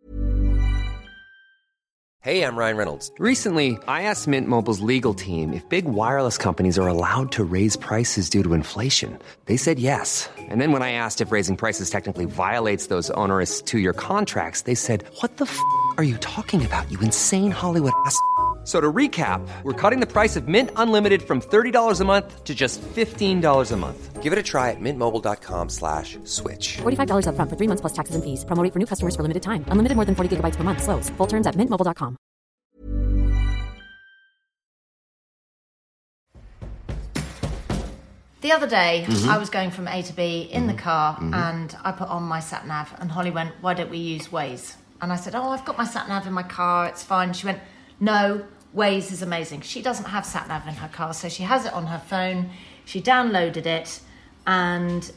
Hey, I'm Ryan Reynolds. Recently, I asked Mint Mobile's legal team if big wireless companies are allowed to raise prices due to inflation. They said yes. And then when I asked if raising prices technically violates those onerous 2-year contracts, they said, "What the f*** are you talking about, you insane Hollywood ass?" So to recap, we're cutting the price of Mint Unlimited from $30 a month to just $15 a month. Give it a try at mintmobile.com/switch. $45 up front for 3 months plus taxes and fees. Promo rate for new customers for limited time. Unlimited more than 40 gigabytes per month. Slows full terms at mintmobile.com. The other day, I was going from A to B in the car, and I put on my sat-nav, and Holly went, "Why don't we use Waze?" And I said, "Oh, I've got my sat-nav in my car, it's fine." She went, "No, Waze is amazing." She doesn't have sat-nav in her car, so she has it on her phone. She downloaded it, and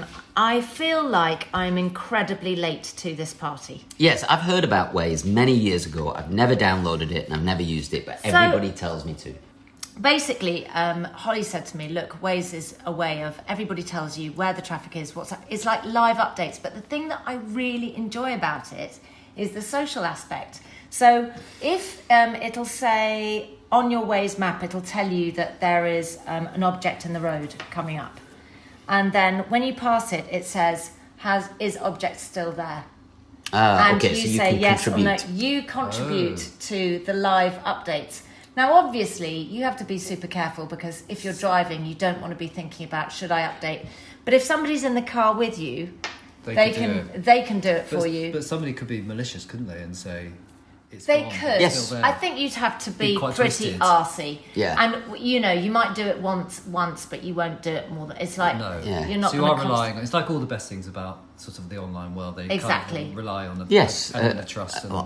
I feel like I'm incredibly late to this party. Yes, I've heard about Waze many years ago. I've never downloaded it and I've never used it, but everybody tells me to. Basically, Holly said to me, look, Waze is a way of everybody tells you where the traffic is, what's up. It's like live updates, but the thing that I really enjoy about it is the social aspect. So if it'll say on your Waze map, it'll tell you that there is an object in the road coming up. And then when you pass it, it says, is object still there? And okay, you so you say can yes contribute. or no. You contribute to the live updates. Now, obviously, you have to be super careful because if you're driving, you don't want to be thinking about, should I update? But if somebody's in the car with you, they can do it for you. But somebody could be malicious, couldn't they, and say... They could. Yes. I think you'd have to be pretty twisted. arsey. Yeah. And, you know, you might do it once, but you won't do it more than... It's like, you're not so you are relying... It's like all the best things about sort of the online world. They exactly. kind of rely on a trust and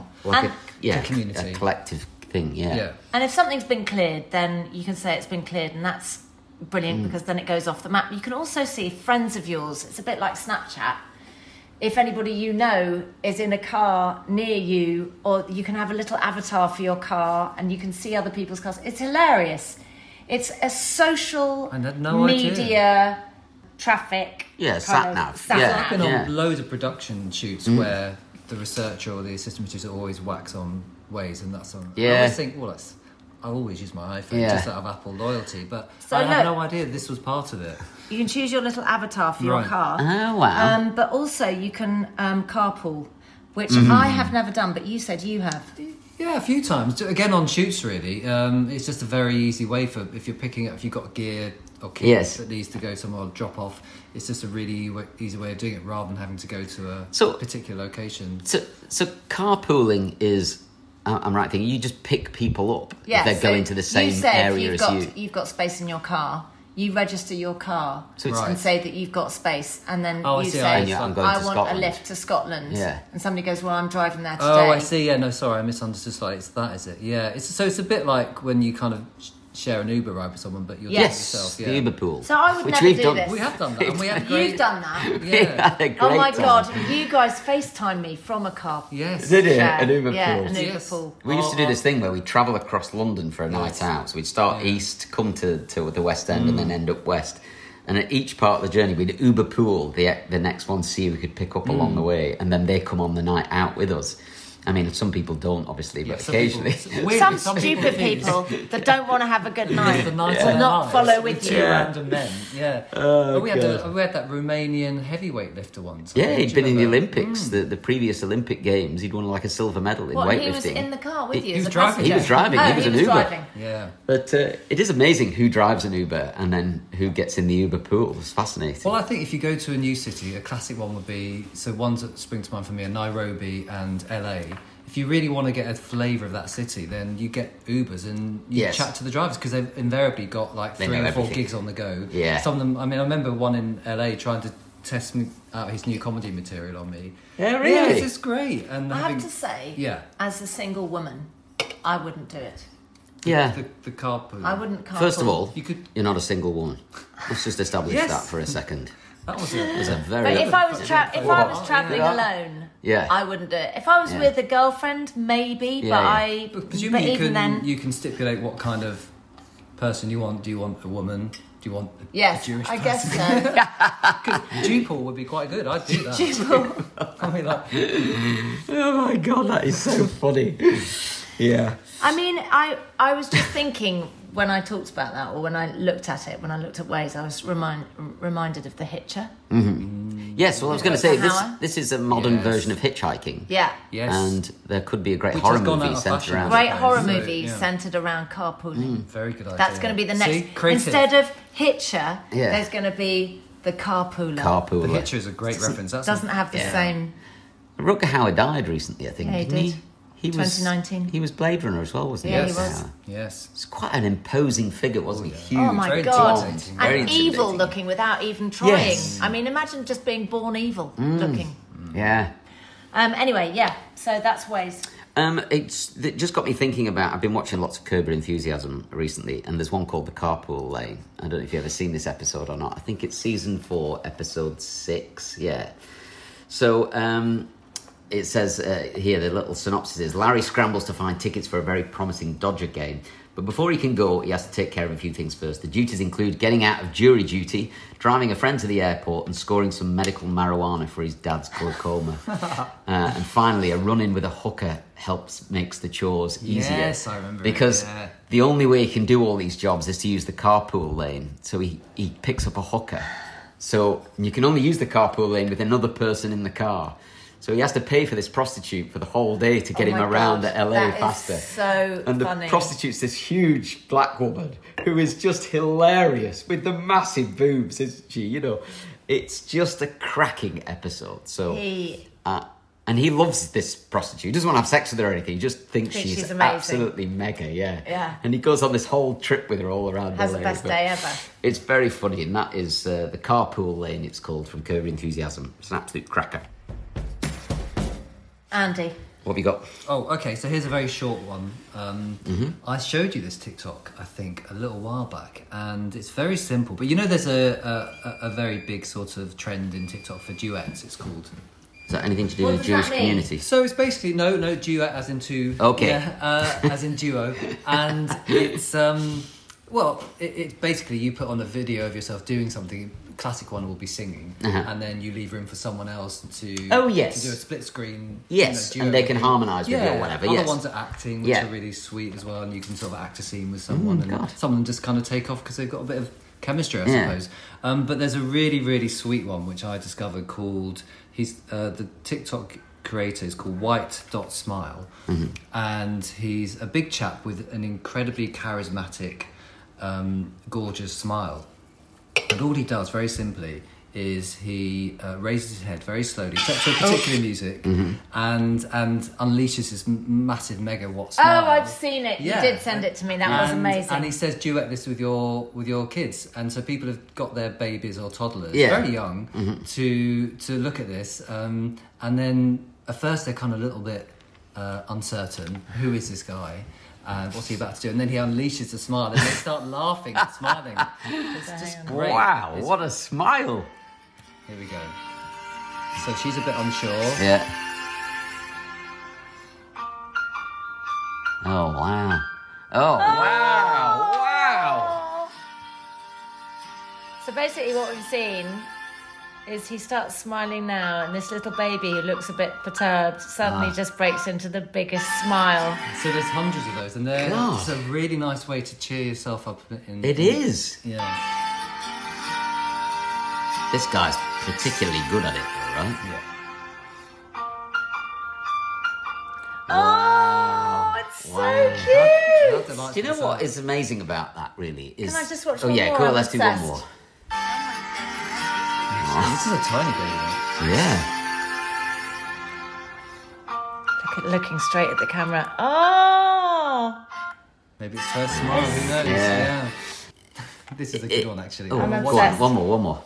a community. A collective thing, yeah. And if something's been cleared, then you can say it's been cleared, and that's brilliant because then it goes off the map. You can also see friends of yours. It's a bit like Snapchat. If anybody you know is in a car near you, or you can have a little avatar for your car and you can see other people's cars. It's hilarious. It's a social media traffic. Yeah, sat-nav. I've been on loads of production shoots where the researcher or the assistant producer always whacks on Waze, and that's on. I always think, I always use my iPhone just out of Apple loyalty, but I had no idea this was part of it. You can choose your little avatar for your car. Oh, wow. But also you can carpool, which I have never done, but you said you have. Yeah, a few times. Again, on shoots, really. It's just a very easy way for, if you've got gear or kit that needs to go somewhere or drop off, it's just a really easy way of doing it rather than having to go to a particular location. So carpooling is, I'm right thinking, you just pick people up if they're going to the same area as you. You've got space in your car. You register your car and say that you've got space, and then you say, I want a lift to Scotland. Yeah. And somebody goes, well, I'm driving there today. Oh, I see. Yeah, no, sorry, I misunderstood. It's that, is it? Yeah. It's a bit like when you kind of share an Uber ride with someone, but you're doing it yourself. Yeah. The Uber pool. So I would never do this. We have done that. And we had great... You've done that. Yeah. Oh my God, you guys FaceTime me from a car. Yes. Did it? An Uber pool. Yeah, an Uber pool. We used to do this thing where we'd travel across London for a night out. So we'd start east, come to the West End, and then end up west. And at each part of the journey, we'd Uber pool the next one to see who we could pick up along the way, and then they come on the night out with us. I mean, some people don't, obviously, but occasionally. Some stupid people that don't want to have a good night will not follow with you. Two random men, we had that Romanian heavyweight lifter once. Yeah, he'd been in the Olympics, the previous Olympic Games. He'd won like a silver medal in weightlifting. He was in the car with you. He was driving. He was an Uber. Driving. Yeah, but it is amazing who drives an Uber and then who gets in the Uber pool. It's fascinating. Well, I think if you go to a new city, a classic one would be, so ones that spring to mind for me are Nairobi and LA. If you really want to get a flavour of that city, then you get Ubers and you chat to the drivers, because they've invariably got like 3 or 4 gigs on the go. Yeah. Some of them, I mean, I remember one in LA trying to test out his new comedy material on me. Yeah, really? Yeah, it's great. And I have to say, as a single woman, I wouldn't do it. Yeah. The carpool. I wouldn't carpool. First of all, you're not a single woman. Let's just establish that for a second. That was a very... But if I was travelling alone, I wouldn't do it. If I was with a girlfriend, maybe, but presumably you can stipulate what kind of person you want. Do you want a woman? Do you want a Jewish person? I guess so. Because Jew-pool would be quite good. I'd do that. Jew-pool. I mean, like... Oh my God, that is so funny. Yeah. I mean, I was just thinking... When I talked about that, or when I looked at it, when I looked at Waze, I was reminded of The Hitcher. Mm-hmm. Yes, well, I was going to say, this is a modern version of hitchhiking. Yeah. Yes. And there could be a great horror movie centred around it. Great horror movie centred around carpooling. Very good idea. That's going to be the next... Instead of Hitcher, there's going to be the carpooler. The Hitcher is a great reference. That doesn't have the same... Rutger Hauer died recently, I think. Yeah, he did. He was 2019. He was Blade Runner as well, wasn't he? Yeah, he was. Yes. It's quite an imposing figure, wasn't he? Huge. Oh my God. And evil evil looking without even trying. Yes. I mean, imagine just being born evil looking. Yeah. Anyway, so that's Waze. It just got me thinking about, I've been watching lots of Curb Your Enthusiasm recently, and there's one called The Carpool Lane. I don't know if you've ever seen this episode or not. I think it's season 4, episode 6. Yeah. So, it says here, the little synopsis is, Larry scrambles to find tickets for a very promising Dodger game. But before he can go, he has to take care of a few things first. The duties include getting out of jury duty, driving a friend to the airport, and scoring some medical marijuana for his dad's glaucoma. And finally, a run-in with a hooker makes the chores easier. Yes, I remember. Because the only way he can do all these jobs is to use the carpool lane. So he picks up a hooker. So you can only use the carpool lane with another person in the car. So he has to pay for this prostitute for the whole day to get him around at LA faster. So and the prostitute's this huge black woman who is just hilarious with the massive boobs, isn't she? You know, it's just a cracking episode. So, and he loves this prostitute. He doesn't want to have sex with her or anything. He just thinks she's absolutely mega. Yeah. And he goes on this whole trip with her all around LA. Has the best day ever. It's very funny, and that is the Carpool Lane. It's called, from Curb Your Enthusiasm. It's an absolute cracker. Andy, what have you got? Oh, okay, so here's a very short one. I showed you this TikTok, I think, a little while back, and it's very simple. But you know there's a very big sort of trend in TikTok for duets, it's called. Is that anything to do with the Jewish community? So it's basically, no, duet as in two. Okay. Yeah, as in duo. And it's, it's basically you put on a video of yourself doing something. Classic one will be singing, and then you leave room for someone else to do a split screen. Yes, and they can harmonise with you or whatever. Other ones are acting, which are really sweet as well, and you can sort of act a scene with someone, and some of them just kind of take off because they've got a bit of chemistry, I suppose. But there's a really, really sweet one which I discovered called the TikTok creator is called White Dot Smile, and he's a big chap with an incredibly charismatic, gorgeous smile. And all he does, very simply, is he raises his head very slowly, sets to a particular music, and unleashes this massive megawatt smile. Oh, I've seen it. Yeah. You did send it to me. That was amazing. And he says, duet this with your kids. And so people have got their babies or toddlers, Yeah. very young, to look at this. And then at first they're kind of a little bit uncertain. Who is this guy? And what's he about to do? And then he unleashes the smile, and they start laughing and smiling. It's just great. Wow, It's- what a smile. Here we go. So she's a bit unsure. Yeah. Oh, wow. Oh, wow. Wow. So basically what we've seen is he starts smiling now, and this little baby who looks a bit perturbed suddenly just breaks into the biggest smile. So there's hundreds of those, and God. it's a really nice way to cheer yourself up. It is. Yeah. This guy's particularly good at it, though, right? Yeah. Oh, it's so cute! Do you know what is amazing about that, really? Is... Can I just watch Oh, one yeah, more? cool, I'm let's do one obsessed. more. This is a tiny baby. Yeah. Looking straight at the camera. Oh! Maybe it's first smile, who knows? Yeah. This is a good one, actually. Oh, I'm go on, obsessed. one more.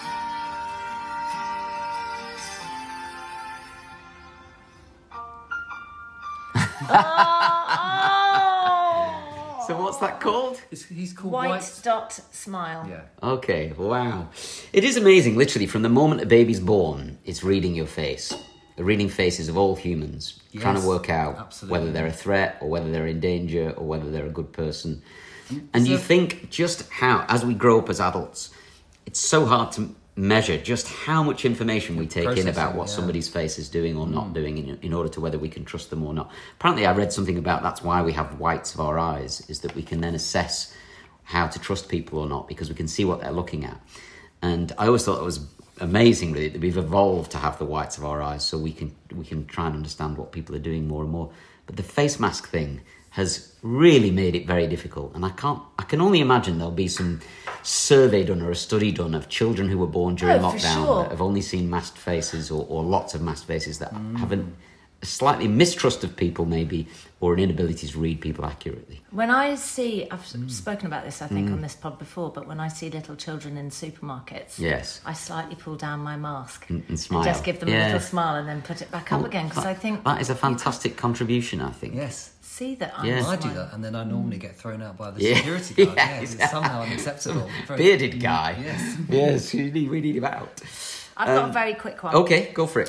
So what's that called? He's called White dot smile. Yeah. Okay, wow. It is amazing, literally, from the moment a baby's born, it's reading your face. Reading faces of all humans, trying to Yes, work out absolutely. whether they're a threat or whether they're in danger or whether they're a good person. And you think just how, as we grow up as adults, it's so hard to measure just how much information we take in about what somebody's face is doing or not doing in order to whether we can trust them or not. Apparently, I read something about that's why we have whites of our eyes, is that we can then assess how to trust people or not because we can see what they're looking at. And I always thought it was amazing, really, that we've evolved to have the whites of our eyes so we can try and understand what people are doing more and more. But the face mask thing has really made it very difficult, and I can only imagine there'll be some survey done or a study done of children who were born during Oh, for lockdown sure. that have only seen masked faces or lots of masked faces that have a slightly mistrust of people maybe, or an inability to read people accurately. When I see, I've spoken about this, I think, on this pod before, but when I see little children in supermarkets, Yes. I slightly pull down my mask And smile. just give them a little smile and then put it back up again, because I think that is a fantastic contribution, I think. Yes. see that I'm Yeah. I do smiling. that, and then I normally get thrown out by the Yeah. security guard. Yeah, Yes, it's somehow unacceptable. Very- Bearded guy. Yes. Yes, we need him out. I've got a very quick one. Okay, go for it.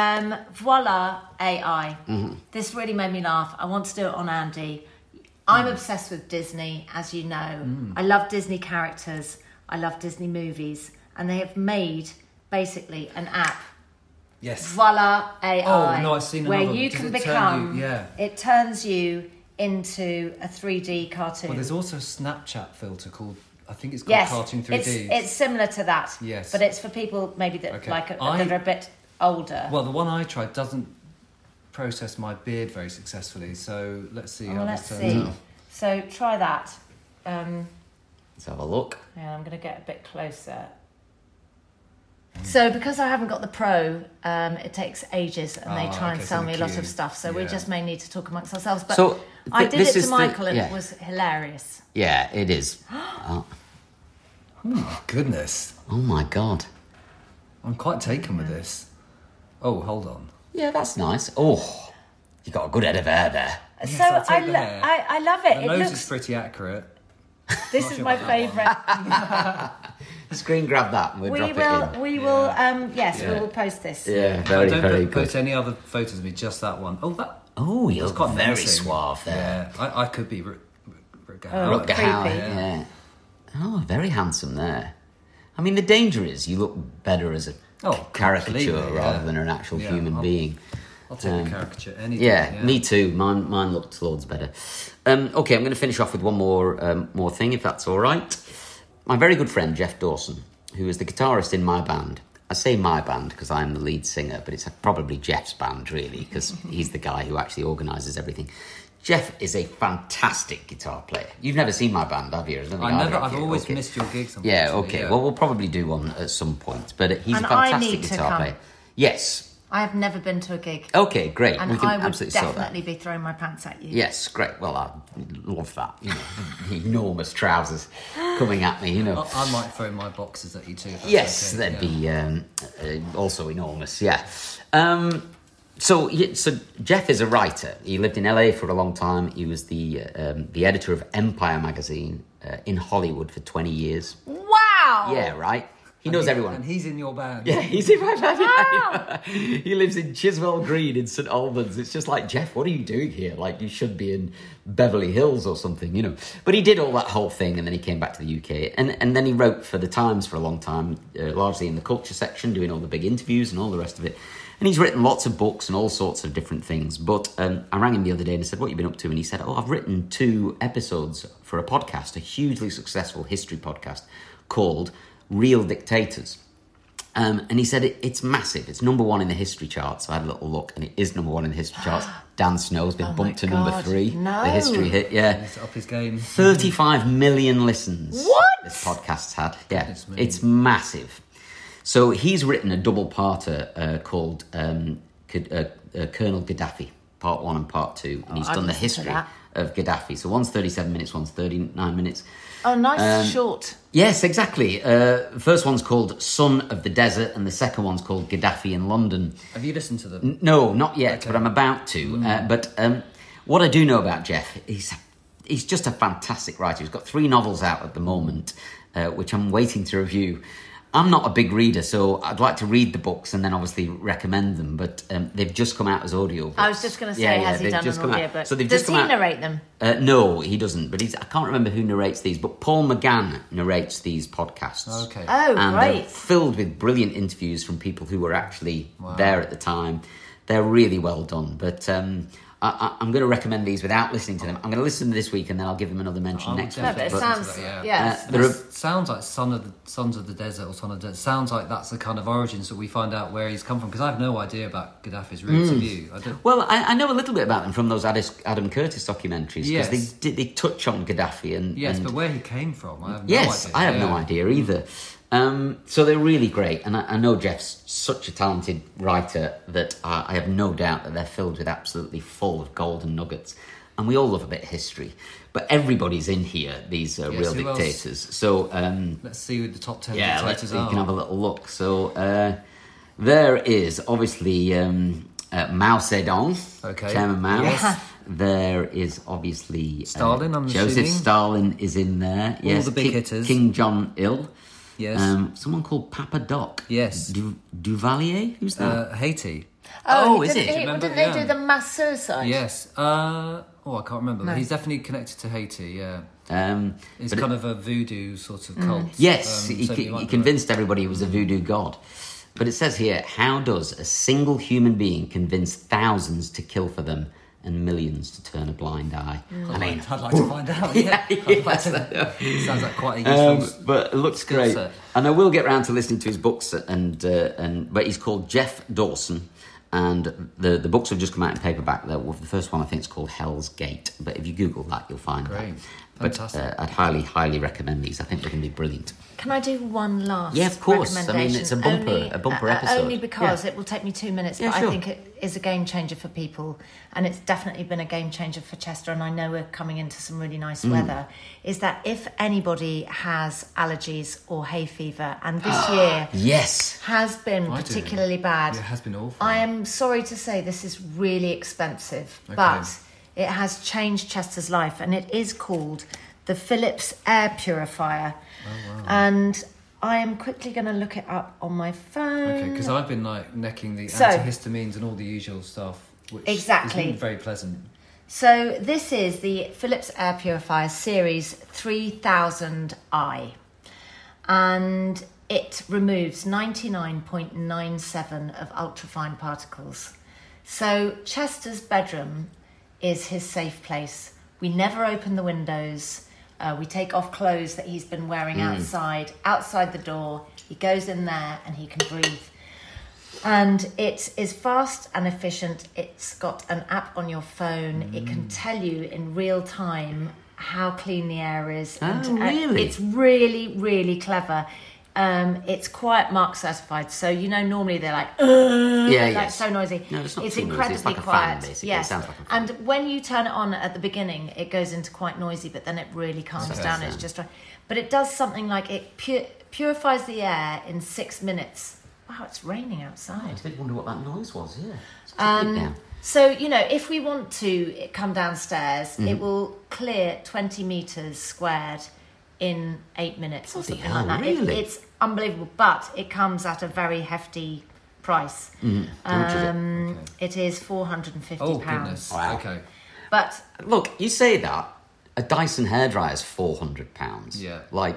Voila, AI. Mm-hmm. This really made me laugh. I want to do it on Andy. I'm obsessed with Disney, as you know. I love Disney characters. I love Disney movies. And they have made, basically, an app. Yes. Voila, AI. Oh, no, I've seen where another. you Does can it turn become... you- yeah. It turns you into a 3D cartoon. Well, there's also a Snapchat filter called, I think it's called Yes, Cartoon 3D. it's similar to that. Yes. But it's for people maybe that Okay. that are a bit older. Well, the one I tried doesn't process my beard very successfully, so let's see how let's this turns see. out. So try that. Let's have a look. Yeah, I'm going to get a bit closer. So because I haven't got the Pro, it takes ages, and they try and okay, sell so me a the lot of queue. stuff. So we Yeah. just may need to talk amongst ourselves. But So, I did this it to is the- Michael, and yeah. it was hilarious. Yeah, it is. Goodness. Oh my God. I'm quite taken with this. Oh, hold on. Yeah, that's nice. Oh, you got a good head of hair there. Yes, So I'll take the hair. I love it. The it nose looks. is pretty accurate. This not is sure my about that favourite. Screen grab that and we'll drop it in. We will. Yes, we will post this. Yeah, very, Don't very put good. any other photos of me, just that one. Oh, that. Oh, you're That's quite very menacing. suave there. Yeah, I could be Rutger Oh, Hauer. Rutger Hauer, creepy. yeah. Oh, very handsome there. I mean, the danger is you look better as a caricature completely, rather yeah. than an actual Yeah, human being. I'll take a caricature any day. Yeah, me too. Mine looked loads better. Okay, I'm going to finish off with one more thing, if that's all right. My very good friend Jeff Dawson, who is the guitarist in my band, I say my band because I'm the lead singer, but it's probably Jeff's band, really, because he's the guy who actually organises everything. Jeff is a fantastic guitar player. You've never seen my band, have you? I've always missed your gigs. Yeah, okay. Well, we'll probably do one at some point, but he's a fantastic guitar player. Yes. I have never been to a gig. Okay, great. And we can I would absolutely sort that. definitely be throwing my pants at you. Yes, great. Well, I love that. The enormous trousers coming at me, I might throw my boxes at you too. Yes, okay. They'd be also enormous, yeah. So Jeff is a writer. He lived in LA for a long time. He was the editor of Empire magazine in Hollywood for 20 years. Wow! Yeah, right? He knows everyone. And he's in your band. Yeah, he's in my band. Wow. He lives in Chiswell Green in St Albans. It's just like, Jeff, what are you doing here? Like, you should be in Beverly Hills or something, But he did all that whole thing, and then he came back to the UK. And then he wrote for The Times for a long time, largely in the culture section, doing all the big interviews and all the rest of it. And he's written lots of books and all sorts of different things. But I rang him the other day and I said, what have you been up to? And he said, I've written 2 episodes for a podcast, a hugely successful history podcast called Real Dictators. And he said it's massive. It's number 1 in the history charts. I had a little look, and it is number 1 in the history charts. Dan Snow's been bumped to number 3. No. The history hit, yeah. He's up his game. 35 million listens. What? This podcast's had. Yeah, it's massive. So he's written a double-parter called Colonel Gaddafi, Part 1 and Part 2. And he's done the history of Gaddafi. So one's 37 minutes, one's 39 minutes. Oh, nice short. Yes, exactly. First one's called Son of the Desert, and the second one's called Gaddafi in London. Have you listened to them? No, not yet, but I'm about to. But what I do know about Jeff, he's just a fantastic writer. He's got 3 novels out at the moment, which I'm waiting to review. I'm not a big reader, so I'd like to read the books and then obviously recommend them, but they've just come out as audiobooks. I was just going to say, has he done an audiobook? So does he narrate them? No, he doesn't, but I can't remember who narrates these, but Paul McGann narrates these podcasts. Okay. Oh, and great. They're filled with brilliant interviews from people who were actually there at the time. They're really well done, but I'm going to recommend these without listening to them. I'm going to listen to them this week, and then I'll give them another mention next week. No, but it sounds, sounds like Sons of the Desert or Son of the Desert. Sounds like that's the kind of origins that we find out where he's come from, because I have no idea about Gaddafi's roots. Have you? Well, I know a little bit about them from those Adam Curtis documentaries, because they touch on Gaddafi and but where he came from, I have no idea. I have no idea either. So they're really great, and I know Jeff's such a talented writer that I have no doubt that they're filled with absolutely full of golden nuggets, and we all love a bit of history. But everybody's in here, these real dictators. Else? So let's see who the top 10 dictators are. You can have a little look. So there is obviously Mao Zedong, Chairman Mao. Yes. There is obviously Stalin. I'm Joseph assuming. Stalin is in there. All the big hitters. King Jong-il. Yes. Someone called Papa Doc. Yes. Duvalier? Who's that? Haiti. Oh, is it? Didn't they do the mass suicide? Yes. I can't remember. No. But he's definitely connected to Haiti, yeah. It's but kind of a voodoo sort of cult. Yes, he convinced everybody he was a voodoo god. But it says here, how does a single human being convince thousands to kill for them and millions to turn a blind eye? I mean, I'd like to find out. It sounds like quite a useful. But it looks great, and I will get round to listening to his books. But he's called Jeff Dawson, and the books have just come out in paperback. The first one I think is called Hell's Gate, but if you Google that, you'll find that. But I'd highly recommend these. I think they're going to be brilliant. Can I do one last? Yeah, of course. Recommendation? I mean, it's a bumper episode. Only because it will take me 2 minutes, but sure. I think it is a game changer for people, and it's definitely been a game changer for Chester. And I know we're coming into some really nice weather. Is that if anybody has allergies or hay fever, and this year has been particularly bad, it has been awful. I am sorry to say this is really expensive, but it has changed Chester's life, and it is called the Philips Air Purifier. Oh, wow. And I am quickly going to look it up on my phone. Okay, because I've been necking the antihistamines and all the usual stuff, which isn't very pleasant. So this is the Philips Air Purifier Series 3000i, and it removes 99.97% of ultrafine particles. So Chester's bedroom is his safe place. We never open the windows. We take off clothes that he's been wearing outside the door. He goes in there and he can breathe. And it is fast and efficient. It's got an app on your phone. It can tell you in real time how clean the air is. Really? It's really, really clever. It's quiet mark certified. So, normally they're like, so noisy. No, it's not It's too noisy. incredibly It's like a quiet. fan, basically. Yes. It sounds like a fan. And when you turn it on at the beginning, it goes into quite noisy, but then it really calms down. It's just right. But it does something like it purifies the air in 6 minutes. Wow, it's raining outside. I did wonder what that noise was, yeah. So, if we want to come downstairs, it will clear 20 metres squared in 8 minutes or something like that. Really? It's unbelievable, but it comes at a very hefty price. How much is it? It is £450. Oh, goodness. Wow. Okay. But Look, you say that, a Dyson hairdryer is £400. Yeah.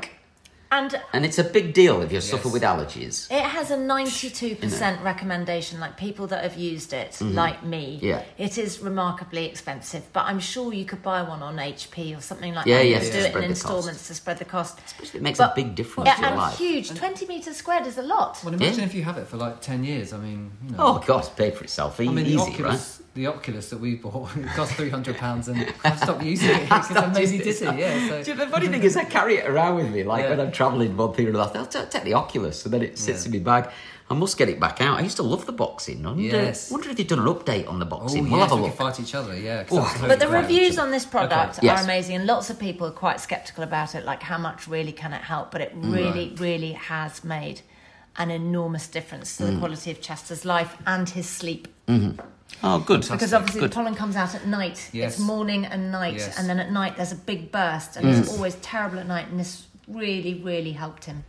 and And it's a big deal if you suffer with allergies. it has a 92% recommendation, like people that have used it, like me. Yeah. It is remarkably expensive, but I'm sure you could buy one on HP or something like Yeah, that. yeah, Do to it spread in the instalments to spread the cost. It makes a big difference to your and life. huge. 20 metres squared is a lot. Well, imagine if you have it for like 10 years. I mean, Oh, God, it's paid for itself. I mean, Easy, right? the Oculus that we bought, it cost £300 and I've stopped using it because it made me dizzy. Yeah, so. Do you know, the funny thing is I carry it around with me, like when I'm travelling one period of that, I'll take the Oculus and then it sits in my bag. I must get it back out. I used to love the boxing. I wonder if they've done an update on the boxing. We'll have a we look. can fight each other, yeah. But the reviews on this product Yes. are amazing, and lots of people are quite sceptical about it, like how much really can it help? But it really, really has made an enormous difference to the quality of Chester's life and his sleep. Oh, good. Because obviously the pollen comes out at night. Yes. It's morning and night, Yes. and then at night there's a big burst, and it's always terrible at night, and this really, really helped him.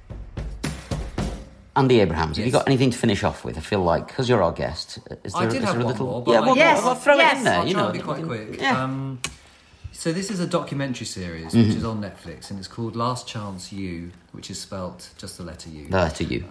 Andy Abrahams, have you got anything to finish off with? I feel like, because you're our guest, is there, I did is have there a one little... more, but yeah, I- well, Yes, well, throw it yes. in there, I'll you try know. and be quite quick. Yeah. So this is a documentary series which is on Netflix and it's called Last Chance U, which is spelt just the letter U. There to you.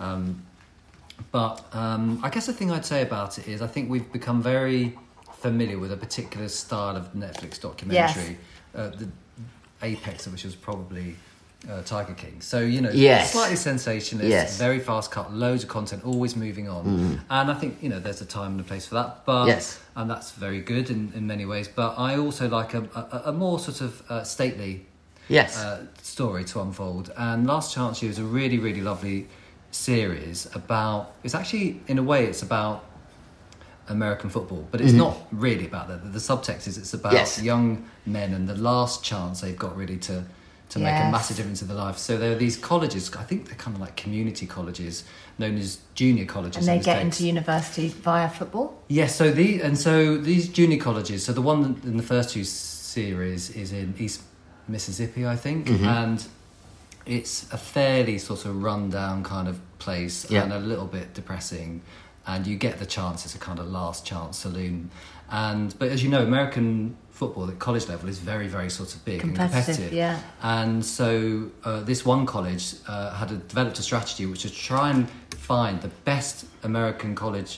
But I guess the thing I'd say about it is I think we've become very familiar with a particular style of Netflix documentary. The apex of which was probably Tiger King. So, Yes. slightly sensationalist, Yes. very fast cut, loads of content, always moving on. And I think, there's a time and a place for that. But Yes. and that's very good in many ways. But I also like a more sort of stately Yes. story to unfold. And Last Chance U is a really, really lovely series about... It's actually, in a way, it's about American football, but it's not really about that. The subtext is it's about young men and the last chance they've got really to make a massive difference in their life. So there are these colleges, I think they're kind of like community colleges, known as junior colleges. And they in the get States. into university via football? Yes, so these junior colleges, so the one in the first two series is in East Mississippi, I think, and it's a fairly sort of run-down kind of place and a little bit depressing, and you get the chance, it's a kind of last chance saloon. But as you know, American football at college level is very, very sort of big and competitive. Yeah. And so this one college had developed a strategy which was to try and find the best American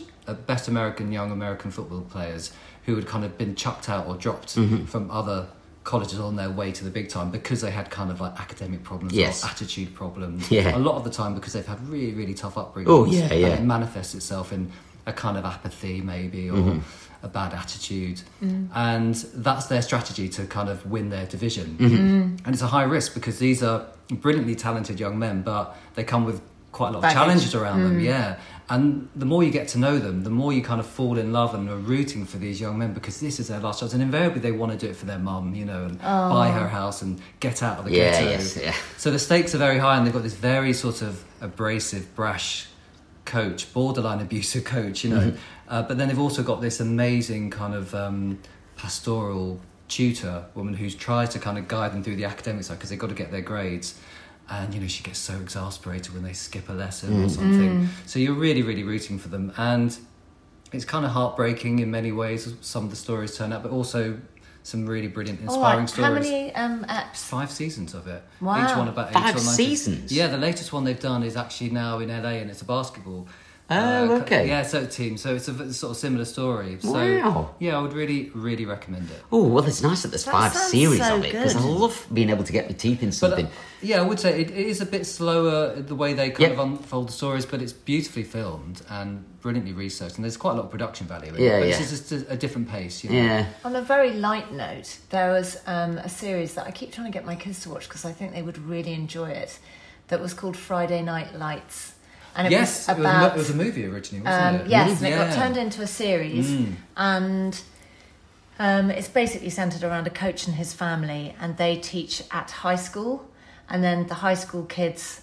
young American football players who had kind of been chucked out or dropped from other colleges on their way to the big time because they had kind of like academic problems or attitude problems. A lot of the time because they've had really, really tough upbringings. And it manifests itself in a kind of apathy maybe or a bad attitude. And that's their strategy to kind of win their division. And it's a high risk because these are brilliantly talented young men, but they come with quite a lot of challenges around them. And the more you get to know them, the more you kind of fall in love and are rooting for these young men because this is their last chance. And invariably they want to do it for their mum, and buy her house and get out of the ghetto. So the stakes are very high and they've got this very sort of abrasive, brash coach, borderline abusive coach, but then they've also got this amazing kind of pastoral tutor woman who tries to kind of guide them through the academic side because they've got to get their grades. And, she gets so exasperated when they skip a lesson or something. So you're really, really rooting for them. And it's kind of heartbreaking in many ways, some of the stories turn out, but also some really brilliant, inspiring stories. How many apps? 5 seasons of it. Wow. Each one about 8 or 9 5 seasons? Yeah, the latest one they've done is actually now in LA and it's a basketball Oh, okay. Yeah, so team. So it's a sort of similar story. So, Wow. yeah, I would really, really recommend it. Oh, well, it's nice that there's That 5 sounds series so of it, because I good. love being able to get my teeth in But something. yeah, I would say it is a bit slower the way they kind Yep. of unfold the stories, but it's beautifully filmed and brilliantly researched, and there's quite a lot of production value in it. Yeah, but yeah. It's just a different pace, you know? Yeah. On a very light note, there was a series that I keep trying to get my kids to watch because I think they would really enjoy it, that was called Friday Night Lights. And it Yes, was about, it was a movie originally, wasn't it? yes, and it Yeah. got turned into a series, and it's basically centred around a coach and his family, and they teach at high school, and then the high school kids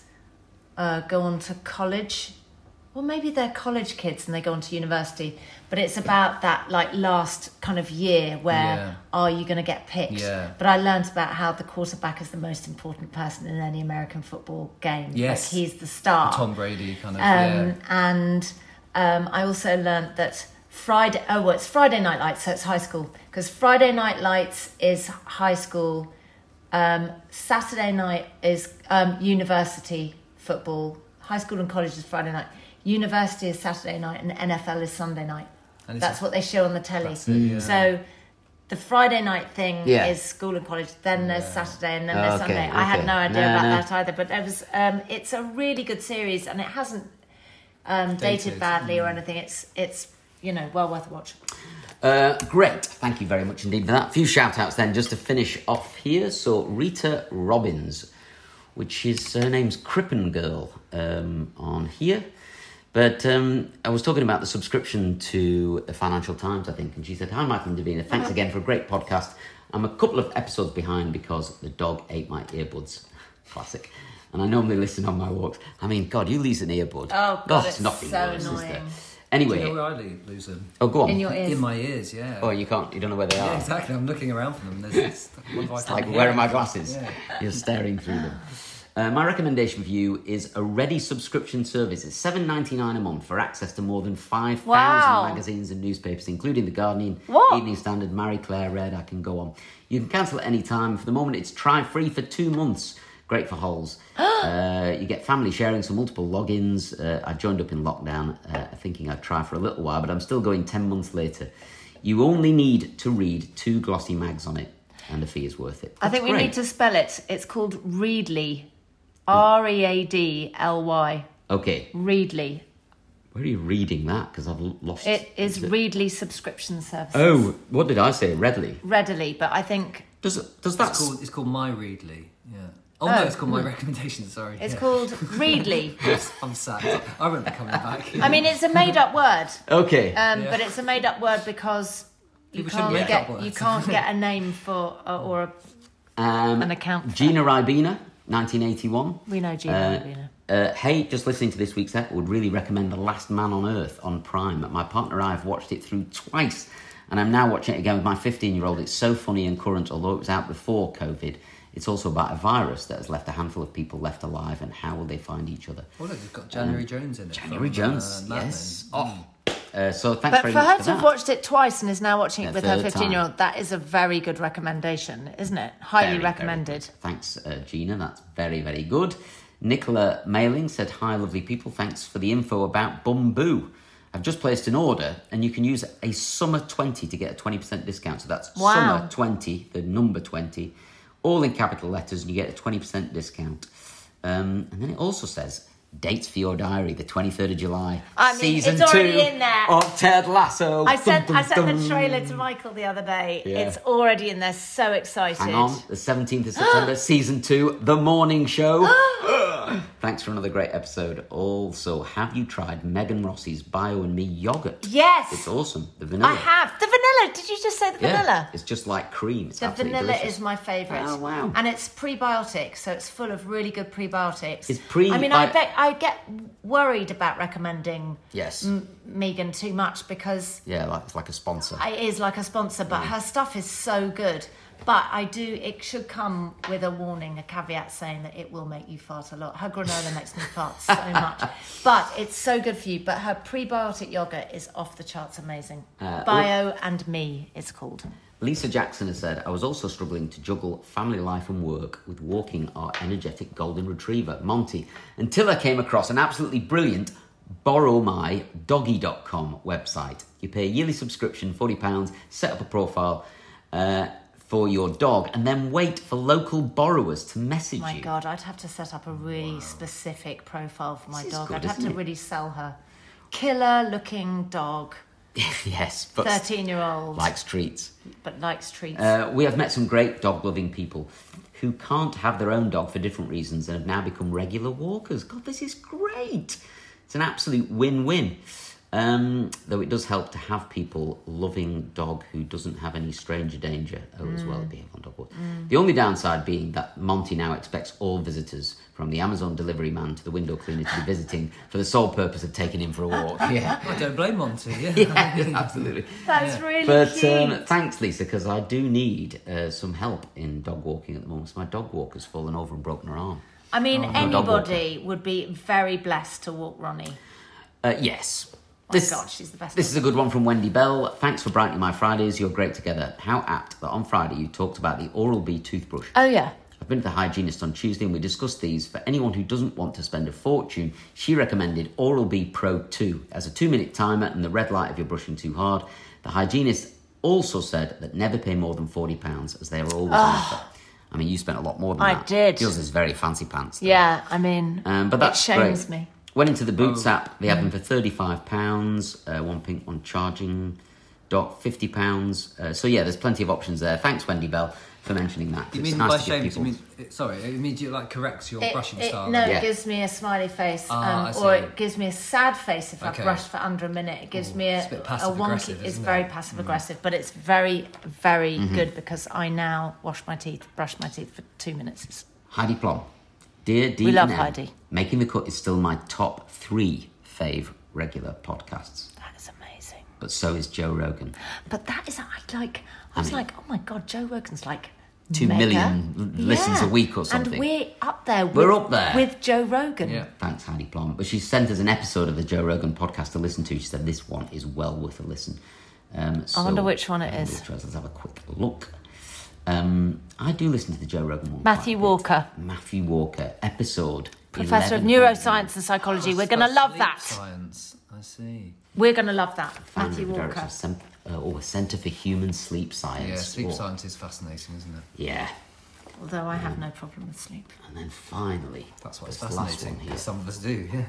go on to college. Well, maybe they're college kids and they go on to university, but it's about that like last kind of year where Yeah. are you going to get picked? Yeah. But I learned about how the quarterback is the most important person in any American football game. Yes. Like he's the star. Tom Brady kind of, And I also learnt that it's Friday Night Lights, so it's high school, because Friday Night Lights is high school, Saturday night is university football, high school and college is Friday night, university is Saturday night, and NFL is Sunday night. And That's what they show on the telly. That's it, yeah. So the Friday night thing Yeah. is school and college, then there's Saturday, and then there's Okay, Sunday. I had okay. no idea No, about no. that either, but it was, it's a really good series, and it hasn't dated Dated. badly or anything. It's well worth a watch. Great. Thank you very much indeed for that. A few shout-outs then, just to finish off here. So, Rita Robbins, which is her name's Crippen Girl on here. But I was talking about the subscription to the Financial Times, I think, and she said, "Hi, Michael and Davina. Thanks again for a great podcast. I'm a couple of episodes behind because the dog ate my earbuds." Classic. And I normally listen on my walks. I mean, God, you lose an earbud. Oh, God, it's it's nothing so worse, is there? annoying. Anyway, Do you know where I lose them? oh, go on. In your ears. In my ears, yeah. Oh, you don't know where they are. Yeah, exactly. I'm looking around for them. It's like, where are my glasses? Yeah. You're staring through them. My recommendation for you is a Ready subscription service. It's $7.99 a month for access to more than 5,000 Wow. magazines and newspapers, including The Guardian, What? Evening Standard, Marie Claire, Red. I can go on. You can cancel at any time. For the moment, it's try-free for 2 months. Great for holes. You get family sharing, so multiple logins. I joined up in lockdown, thinking I'd try for a little while, but I'm still going 10 months later. You only need to read 2 glossy mags on it, and the fee is worth it. I think we That's need great. to spell it. It's called Readly. Readly. Okay, Readly. where are you reading that? Because I've lost It is Readly subscription services. Oh, what did I say? Readily. Readily, but I think Does that? It's called My Readly. Yeah. Oh, no, it's called My Recommendation. Sorry. it's yeah. called Readly. I'm sacked. I won't be coming back. I mean, it's a made-up word, Okay. but it's a made-up word because you People shouldn't can't make up get words. you can't get a name for or an account. For Gina Ribena, 1981. We know Gina Ribena. Hey, just listening to this week's ep, would really recommend The Last Man on Earth on Prime. My partner and I have watched it through twice, and I'm now watching it again with my 15-year-old. It's so funny and current, although it was out before COVID. It's also about a virus that has left a handful of people left alive, and how will they find each other? Oh, look, it's got January Jones in it. January from, Jones, Mad Men. yes. Oh. So thanks But very for much her for to have that. watched it twice and is now watching it Yeah, with her third 15-year-old, that is a very good recommendation, isn't it? Highly Very, very recommended. good. Thanks, Gina. That's very, very good. Nicola Mailing said, "Hi, lovely people. Thanks for the info about Bumbu. I've just placed an order, and you can use a summer 20 to get a 20% discount. So that's Wow. summer 20, the number 20, all in capital letters, and you get a 20% discount. And then it also says, dates for your diary, the 23rd of July. I mean, Season it's already 2 in there. of Ted Lasso. I sent Dum, dum, the dum. trailer to Michael the other day. Yeah. It's already in there. So excited. Hang on, the 17th of September, Season 2, The Morning Show. Thanks for another great episode. Also, have you tried Megan Rossi's Bio and Me yogurt? Yes. It's awesome. The vanilla. I have. The vanilla. Did you just say the Yeah, vanilla? it's just like cream. It's The absolutely vanilla delicious. is my favourite. Oh, wow. And it's prebiotic, so it's full of really good prebiotics. It's I mean, I get worried about recommending Yes. Megan too much because Yeah, it's like a sponsor. it is like a sponsor, but her stuff is so good. But it should come with a warning, a caveat saying that it will make you fart a lot. Her granola makes me fart so much. But it's so good for you. But her prebiotic yogurt is off the charts amazing. Bio and Me, it's called. Lisa Jackson has said, I was also struggling to juggle family life and work with walking our energetic golden retriever, Monty, until I came across an absolutely brilliant borrowmydoggy.com website. You pay a yearly subscription, £40, set up a profile for your dog, and then wait for local borrowers to message you. My God, I'd have to set up a really specific profile for my dog. Good, I'd have to isn't it? really sell her. Killer-looking dog, Yes, but 13-year-old, likes treats. but likes treats. We have met some great dog-loving people who can't have their own dog for different reasons and have now become regular walkers. God, this is great. It's an absolute win-win. Though it does help to have people loving dog who doesn't have any stranger danger as well behave on dog walk. The only downside being that Monty now expects all visitors, from the Amazon delivery man to the window cleaner, to be visiting for the sole purpose of taking him for a walk. Yeah, I don't blame Monty. Yeah, yeah, absolutely. That's really But cute. thanks, Lisa, because I do need some help in dog walking at the moment. So my dog walker's fallen over and broken her arm. I mean, dog anybody would be very blessed to walk Ronnie. Yes. My God, she's the best. This is a good one from Wendy Bell. Thanks for brightening my Fridays. You're great together. How apt that on Friday you talked about the Oral-B toothbrush. Oh, yeah. I've been to the hygienist on Tuesday and we discussed these. For anyone who doesn't want to spend a fortune, she recommended Oral-B Pro 2 as a 2-minute timer and the red light if you're brushing too hard. The hygienist also said that never pay more than £40 as they are always on offer. I mean, you spent a lot more than that. I did. Yours is very fancy pants, though. Yeah, I mean, But that's it shames great. me. Went into the Boots app. They have them for £35. One pink, one charging. Dock, £50. So yeah, there's plenty of options there. Thanks, Wendy Bell, for mentioning that. You It's mean nice by to give shames? people... It means you like corrects your brushing style. No, Yeah. it gives me a smiley face, I see. or it gives me a sad face if Okay. I brush for under a minute. It gives me it's a bit passive-aggressive, It's isn't very it? passive aggressive, but it's very, very good because I now brush my teeth for 2 minutes. Heidi Plum. Dear Dee We love and Em, Heidi. Making the Cut is still my top 3 fave regular podcasts. That is amazing. But so is Joe Rogan. But that is, I was like, oh my God, Joe Rogan's like 2 mega. million listens a week or something. And we're up there. We're up there. with Joe Rogan. Yeah. Thanks, Heidi Plum. But she sent us an episode of the Joe Rogan podcast to listen to. She said this one is well worth a listen. I wonder which one it is. Let's have a quick look. I do listen to the Joe Rogan one. Matthew quite a bit. Walker. Matthew Walker, episode Professor of 11. Neuroscience and Psychology. We're going to love Sleep that. Science. I see. We're going to love that. Matthew Founder and director Walker. of Centre for Human Sleep Science. Yeah, sleep Or- science is fascinating, isn't it? Yeah. Although I have no problem with sleep. And then finally, That's what's this last fascinating. one here. Some of us do. Yeah.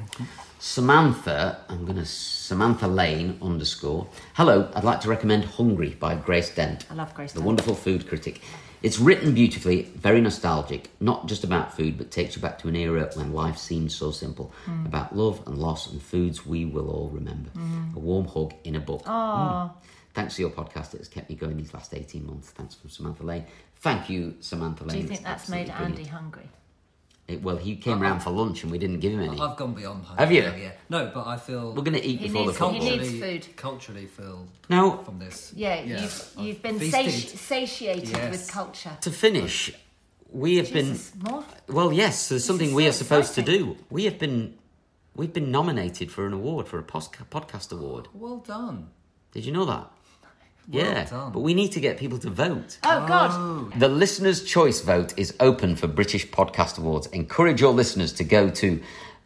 Samantha Lane _ Hello, I'd like to recommend Hungry by Grace Dent. I love Grace The Dent. wonderful food critic. It's written beautifully, very nostalgic, not just about food, but takes you back to an era when life seemed so simple. About love and loss and foods we will all remember. A warm hug in a book. Thanks for your podcast. It has kept me going these last 18 months. Thanks from Samantha Lane. Thank you, Samantha Lane. Do you think It's that's made absolutely Andy brilliant. hungry? Well, he came round for lunch and we didn't give him any. I've gone beyond. Have you? Yeah. No, but I feel We're going to eat He before the needs- he football. needs food. Culturally feel Now, from this. Yeah, I've you've been feasted. satiated Yes. with culture. to finish, we have Jesus, more? Well, yes, there's something is we so are supposed exciting. to do. We've been nominated for an award, for a podcast award. Well done. Did you know that? Yeah, done. but we need to get people to vote. Oh, God. The Listener's Choice vote is open for British Podcast Awards. Encourage your listeners to go to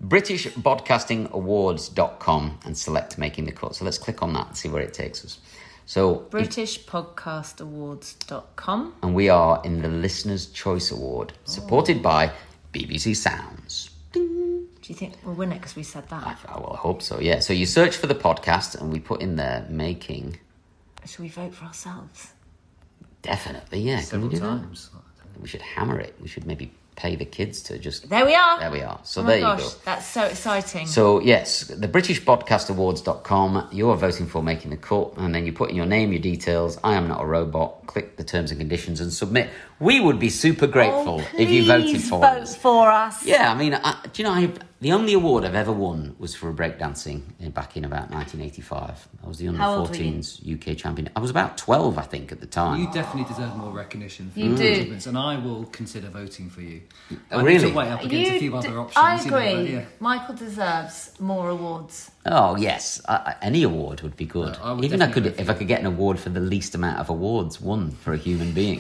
BritishPodcastingAwards.com and select Making the Cut. So let's click on that and see where it takes us. So, BritishPodcastAwards.com. and we are in the Listener's Choice Award, supported by BBC Sounds. Do you think we'll win it because we said that? I hope so, yeah. So you search for the podcast and we put in there Making... Should we vote for ourselves? Definitely, yeah. Can Several we do times. that? We should hammer it. We should maybe pay the kids to just... There we are. There we are. So Oh there my you gosh, go. that's so exciting. So, yes, the BritishPodcastAwards.com, you are voting for Making the Cut, and then you put in your name, your details, I am not a robot, click the terms and conditions and submit. We would be super grateful if you voted Please for vote us. for us. Yeah, I mean, do you know, the only award I've ever won was for breakdancing back in about 1985. I was the How old were you? under-14s UK champion. I was about 12, I think, at the time. You definitely deserve more recognition for You your do. achievements, and I will consider voting for you. Oh, I really? need to weigh up against a few other options. I you know, agree. but yeah. Michael deserves more awards. Oh yes, any award would be good. I would Even if I definitely could get an award for the least amount of awards won for a human being,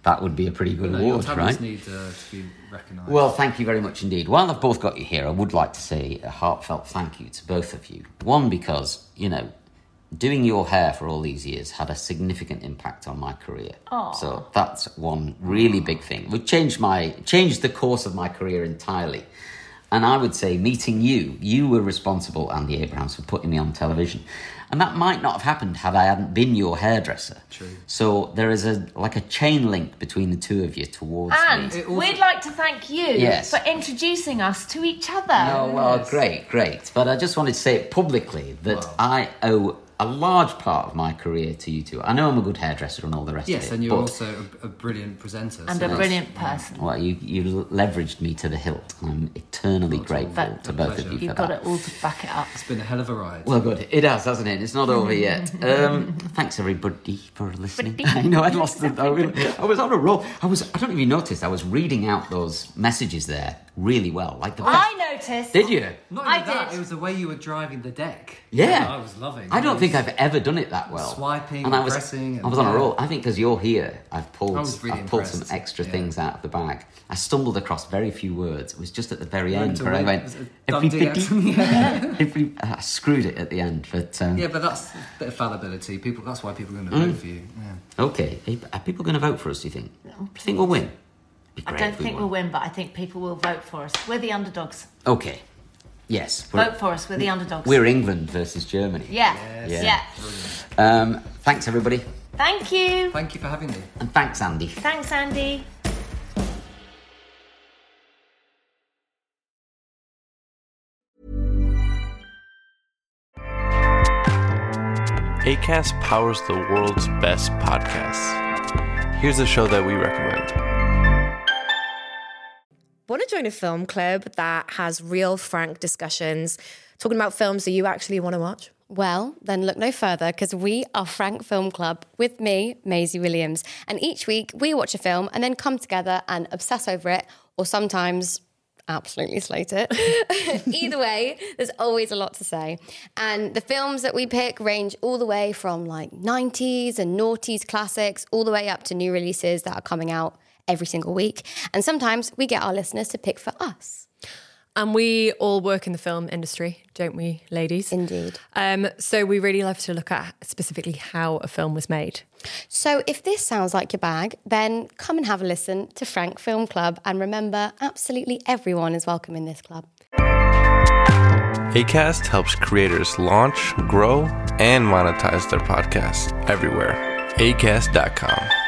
That would be a pretty good Your award, talents right? need to be recognised. Well, thank you very much indeed. While I've both got you here, I would like to say a heartfelt thank you to both of you. One, because, doing your hair for all these years had a significant impact on my career. Aww. So that's one really big thing. It changed the course of my career entirely. And I would say meeting you were responsible, Andy Abrahams, for putting me on television. And that might not have happened had I hadn't been your hairdresser. True. So there is a chain link between the two of you towards And me. we'd like to thank you Yes. for introducing us to each other. Oh, well, great. But I just wanted to say it publicly that I owe a large part of my career to you two. I know I'm a good hairdresser and all the rest of it. Yes, and you're also a brilliant presenter. And a brilliant person. Well, you leveraged me to the hilt. I'm eternally grateful to both of you for You've that. got it all to back it up. It's been a hell of a ride. Well, good. It has, hasn't it? It's not over yet. Thanks, everybody, for listening. I know I'd lost the... I was on a roll. I don't know if you noticed, I was reading out those messages there really well. I noticed. Did you? Not only I that, did. it was the way you were driving the deck. Yeah. I was loving. I don't think I've ever done it that well. Swiping and and pressing. I was on a roll. I think because you're here, I've pulled some impressed. extra things out of the bag. I stumbled across very few words. It was just at the very end to where I win. went, It was a Dundee accent, I screwed it at the end. But Yeah, but that's a bit of fallibility. That's why people are going to vote for you. Yeah. okay, are people going to vote for us, do you think? Do you think we'll win? Be I great don't if we think won. we'll win, but I think people will vote for us. We're the underdogs. Okay, yes. Vote for us. We're the underdogs. We're England versus Germany. Yeah. Yeah. Thanks, everybody. Thank you. Thank you for having me. And thanks, Andy. Thanks, Andy. Acast powers the world's best podcasts. Here's a show that we recommend. Want to join a film club that has real, frank discussions, talking about films that you actually want to watch? Well, then look no further, because we are Frank Film Club with me, Maisie Williams. And each week we watch a film and then come together and obsess over it, or sometimes absolutely slate it. Either way, there's always a lot to say. And the films that we pick range all the way from 90s and noughties classics, all the way up to new releases that are coming out every single week. And sometimes we get our listeners to pick for us. And we all work in the film industry, don't we, ladies? Indeed. So we really love to look at specifically how a film was made. So if this sounds like your bag, then come and have a listen to Frank Film Club. And remember, absolutely everyone is welcome in this club. Acast helps creators launch, grow, and monetize their podcasts everywhere. Acast.com.